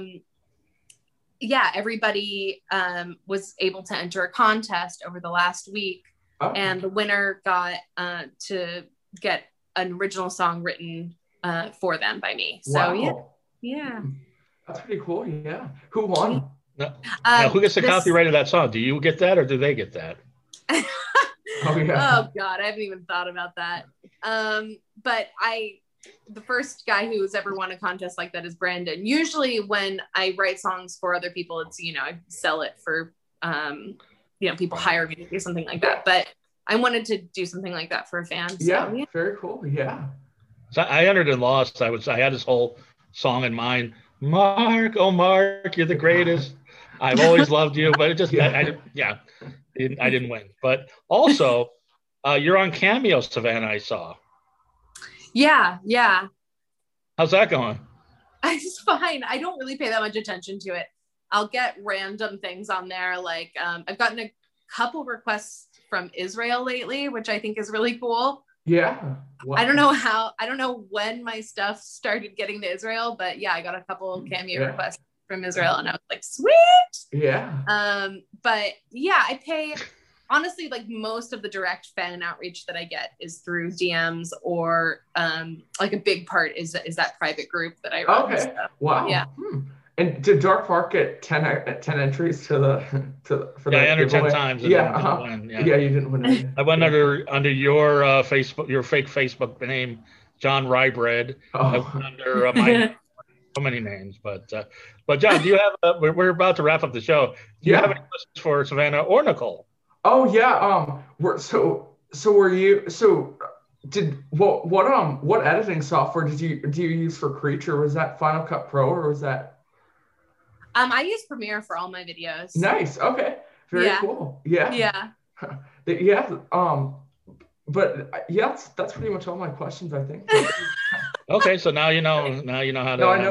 everybody was able to enter a contest over the last week. Oh. And the winner got to get an original song written for them by me. So, wow. Yeah. That's pretty cool. Yeah. Who won? Now, who gets the copyright of that song? Do you get that, or do they get that? Oh God, I haven't even thought about that. But the first guy who's ever won a contest like that is Brandon. Usually when I write songs for other people, it's, I sell it for, people hire me to do something like that. But I wanted to do something like that for a fan. So, yeah, very cool. Yeah. So I entered and lost. I had this whole song in mind. Mark, oh Mark, you're the greatest. I've always loved you, but it just, I didn't win. But also, you're on Cameo, Savannah, I saw. Yeah. How's that going? It's fine. I don't really pay that much attention to it. I'll get random things on there. Like I've gotten a couple requests from Israel lately, which I think is really cool. Yeah. Wow. I don't know when my stuff started getting to Israel, but yeah, I got a couple Cameo requests from Israel and I was like, sweet. Yeah. But yeah, I pay, honestly, like most of the direct fan outreach that I get is through DMs or like a big part is that private group that I run. Okay. So, wow. Yeah. And did Dark Park get 10 entries for the I entered giveaway? 10 times. And Yeah. win. Yeah, you didn't win. I went under your Facebook, your fake Facebook name, John Rybread. I went under my so many names, but John, do you have? We're about to wrap up the show. Do you have any questions for Savannah or Nicole? Oh yeah. What editing software do you use for Creature? Was that Final Cut Pro or was that? I use Premiere for all my videos. Nice. Okay. Very cool. Yeah. Yeah. Yeah. But yeah, that's pretty much all my questions, I think. Okay, so now you know how to. I know. How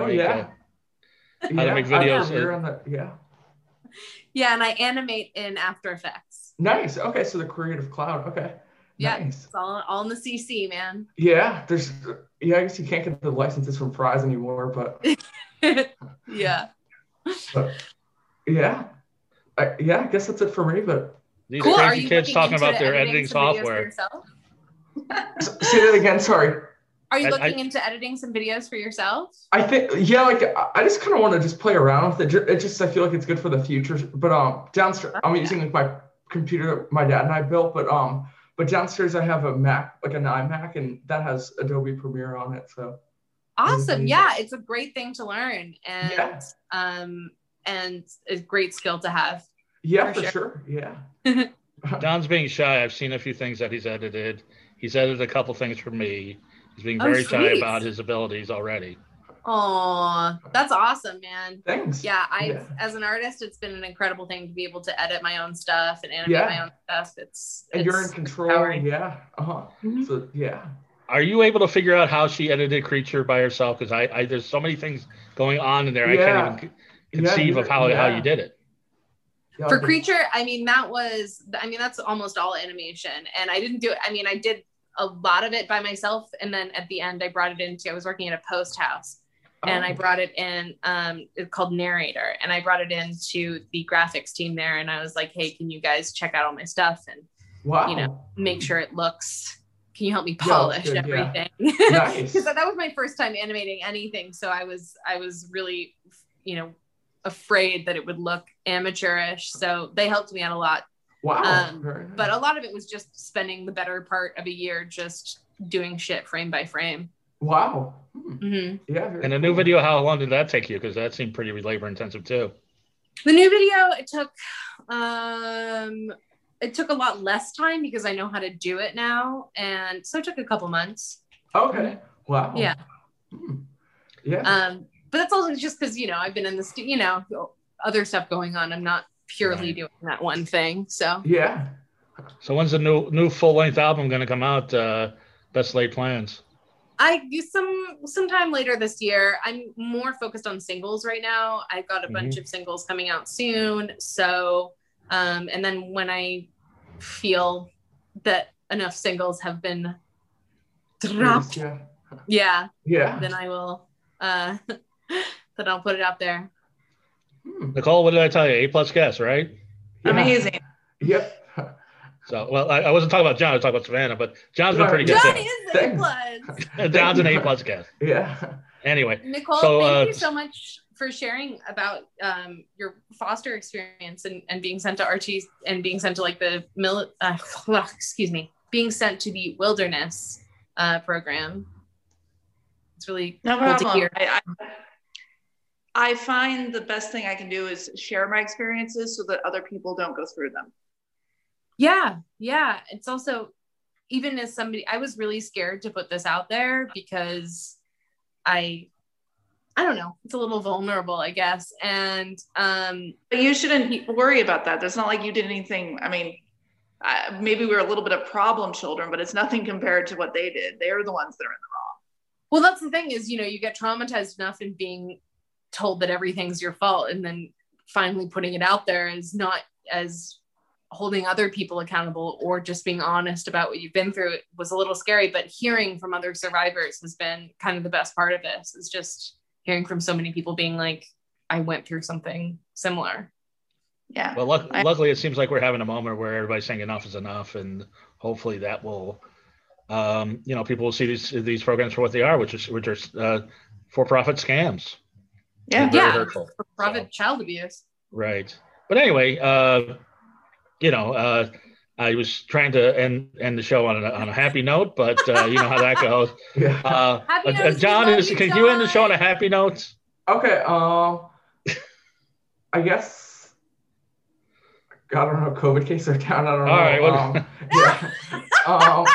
to make videos. Yeah, and I animate in After Effects. Nice. Okay, so the Creative Cloud. Okay. Yeah, nice. It's all in the CC, man. Yeah, I guess you can't get the licenses from Fry's anymore, but yeah. But yeah, I guess that's it for me. But these crazy kids talking about their editing software. Say that again. Sorry. Are you looking into editing some videos for yourself? I think, I just kind of want to just play around with it. I feel like it's good for the future. But downstairs, I'm using like my computer my dad and I built. But downstairs I have a Mac, like an iMac, and that has Adobe Premiere on it. So awesome. Yeah, it's a great thing to learn, and a great skill to have. Yeah, for sure. Yeah. Don's being shy. I've seen a few things that he's edited. He's edited a couple things for me. He's being very shy about his abilities already. Oh, that's awesome, man. Thanks. Yeah, as an artist, it's been an incredible thing to be able to edit my own stuff and animate my own stuff. And you're in control. Empowering. Yeah. Mm-hmm. So yeah. Are you able to figure out how she edited Creature by herself? Because I there's so many things going on in there. I can't even conceive of how you did it. For Creature, that's almost all animation. And I didn't do it. I did a lot of it by myself. And then at the end, I was working at a post house and I brought it in, it's called Narrator. And I brought it into the graphics team there. And I was like, hey, can you guys check out all my stuff and, make sure it looks, can you help me polish everything? Nice. Because that was my first time animating anything. So I was really, afraid that it would look amateurish. So they helped me out a lot. Wow. Nice. But a lot of it was just spending the better part of a year just doing shit frame by frame. Wow. Mm-hmm. Yeah. And a new video, how long did that take you? Because that seemed pretty labor intensive too. The new video, it took a lot less time because I know how to do it now. And so it took a couple months. Okay. Wow. Yeah. Yeah. But that's also just because, I've been in the, other stuff going on. I'm not purely doing that one thing. So yeah. So when's the new full length album going to come out? Best laid plans. I do sometime later this year. I'm more focused on singles right now. I've got a bunch of singles coming out soon. So, and then when I feel that enough singles have been dropped, then I will, then I'll put it out there. Nicole, what did I tell you? A+ guest, right? Yeah. Amazing. Yep. So, well, I wasn't talking about John. I was talking about Savannah, but John's been pretty good. John is A+. John's an A+ guest. Yeah. Anyway, Nicole, thank you so much for sharing about your foster experience and being sent to RT and being sent to like the being sent to the wilderness program. It's really No cool to problem. hear. I find the best thing I can do is share my experiences so that other people don't go through them. Yeah. It's also, even as somebody, I was really scared to put this out there because I don't know, it's a little vulnerable, I guess. And but you shouldn't worry about that. It's not like you did anything. I mean, maybe we were a little bit of problem children, but it's nothing compared to what they did. They're the ones that are in the wrong. Well, that's the thing is, you get traumatized enough in being told that everything's your fault, and then finally putting it out there is not as holding other people accountable or just being honest about what you've been through. It was a little scary, but hearing from other survivors has been kind of the best part of this, is just hearing from so many people being like, I went through something similar. Yeah. Well, luckily it seems like we're having a moment where everybody's saying enough is enough, and hopefully that will people will see these programs for what they are, which are for-profit scams. Yeah. Very hurtful. For-profit child abuse. Right. But anyway, I was trying to end the show on a happy note, but you know how that goes. Yeah. John, can you end the show on a happy note? Okay. I guess. I don't know. COVID cases are down. I don't know. All right. Yeah.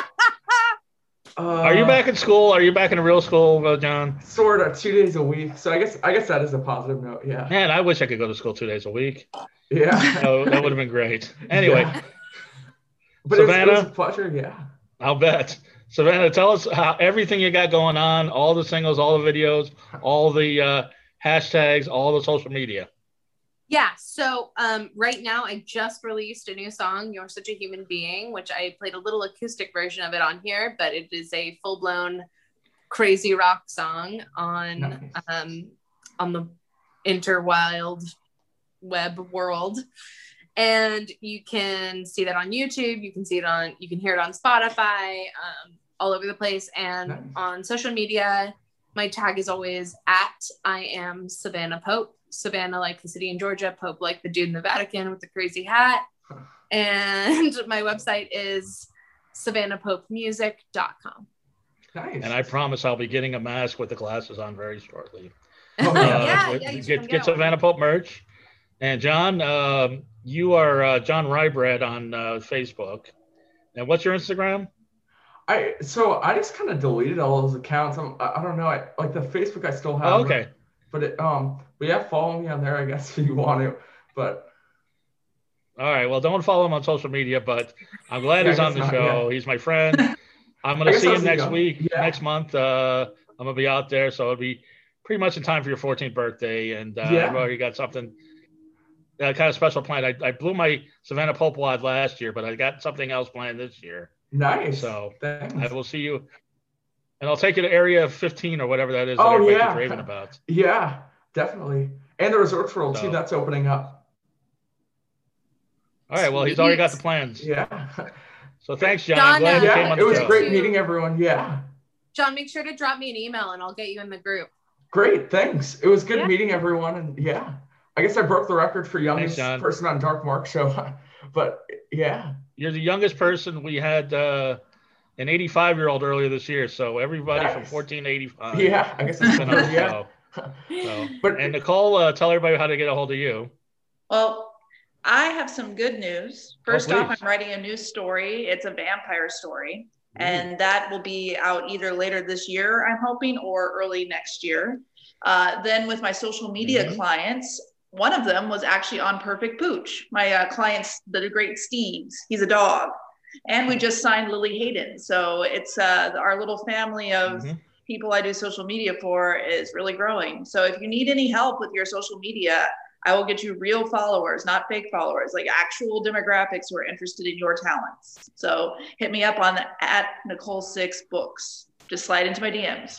Are you back in school? Are you back in a real school, John? Sort of, 2 days a week. So I guess that is a positive note. Yeah. Man, I wish I could go to school 2 days a week. Yeah. That would have been great. Anyway, yeah. But Savannah, it was a pleasure. Yeah. I'll bet. Savannah, tell us how everything you got going on, all the singles, all the videos, all the hashtags, all the social media. Yeah. So right now I just released a new song, You're Such a Human Being, which I played a little acoustic version of it on here, but it is a full-blown crazy rock song on the interwild web world. And you can see that on YouTube. You can hear it on Spotify, all over the place. And on social media, my tag is always at I am Savannah Pope. Savannah like the city in Georgia, Pope like the dude in the Vatican with the crazy hat. And my website is savannahpopemusic.com. Nice. And I promise I'll be getting a mask with the glasses on very shortly. Oh, get Savannah Pope merch. And John, you are John Rybread on Facebook. And what's your Instagram? I just kind of deleted all those accounts. I don't know. Like the Facebook I still have. Oh, okay. But yeah, follow me on there, I guess, if you want to. But all right, well, don't follow him on social media, but I'm glad he's on the show. Yeah. He's my friend. I'm going to see him next week, next month. I'm going to be out there, so it'll be pretty much in time for your 14th birthday. And I've already got something kind of special planned. I blew my Savannah Pope wad last year, but I got something else planned this year. Nice. So thanks. I will see you. And I'll take you to Area 15 or whatever that is that keeps raving about. Yeah, definitely. And the Resorts World, too, that's opening up. All right, well, he's already got the plans. Yeah. So thanks, John. I'm glad you came on the show. It was great meeting everyone. Yeah. John, make sure to drop me an email and I'll get you in the group. Great, thanks. It was good meeting everyone. And I guess I broke the record for youngest person on Dark Mark show. But yeah. You're the youngest person. We had an 85-year-old earlier this year, so everybody from 14 to 85. Yeah, I guess it's been on. Yeah. And Nicole, tell everybody how to get a hold of you. Well, I have some good news. First off, I'm writing a new story. It's a vampire story, and that will be out either later this year, I'm hoping, or early next year. Then with my social media clients, one of them was actually on Perfect Pooch. My clients, the great Steve's, he's a dog. And we just signed Lily Hayden. So it's our little family of people I do social media for is really growing. So if you need any help with your social media, I will get you real followers, not fake followers, like actual demographics who are interested in your talents. So hit me up on at Nicole6Books. Just slide into my DMs.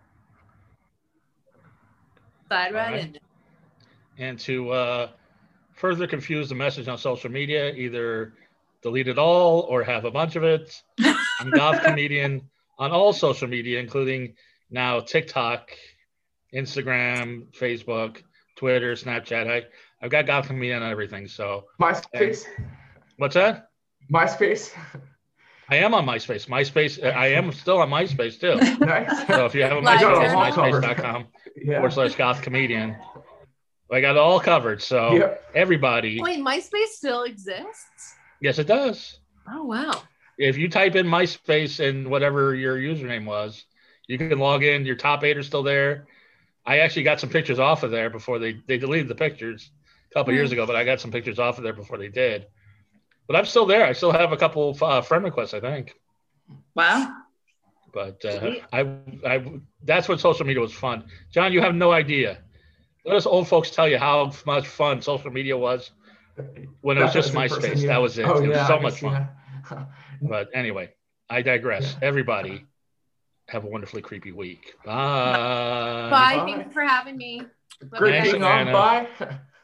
Slide right in. And to further confuse the message on social media, either delete it all or have a bunch of it. I'm Goth Comedian on all social media, including now TikTok, Instagram, Facebook, Twitter, Snapchat. I've got Goth Comedian on everything. So MySpace. What's that? MySpace. I am on MySpace. I am still on MySpace too. Nice. So if you have a Like, MySpace, you're myspace.com Yeah. /goth comedian. I got it all covered. So Yep. everybody, Wait, MySpace still exists? yes, it does. Oh wow. If you type in MySpace and whatever your username was, you can log in. Your top 8 are still there. I actually got some pictures off of there before they deleted the pictures a couple years ago, but I got some pictures off of there before they did. But I'm still there. I still have a couple friend requests, I think. Wow. But I that's what social media was fun. John, you have no idea. Let us old folks tell you how much fun social media was when it was just That was in MySpace. person, yeah. That was it. Oh, It was yeah, so I much guess, fun. yeah. But anyway, I digress. Yeah. Everybody, have a wonderfully creepy week. Bye. Bye. Bye. Thank you for having me. Great Thanks, being on. Anna. Bye.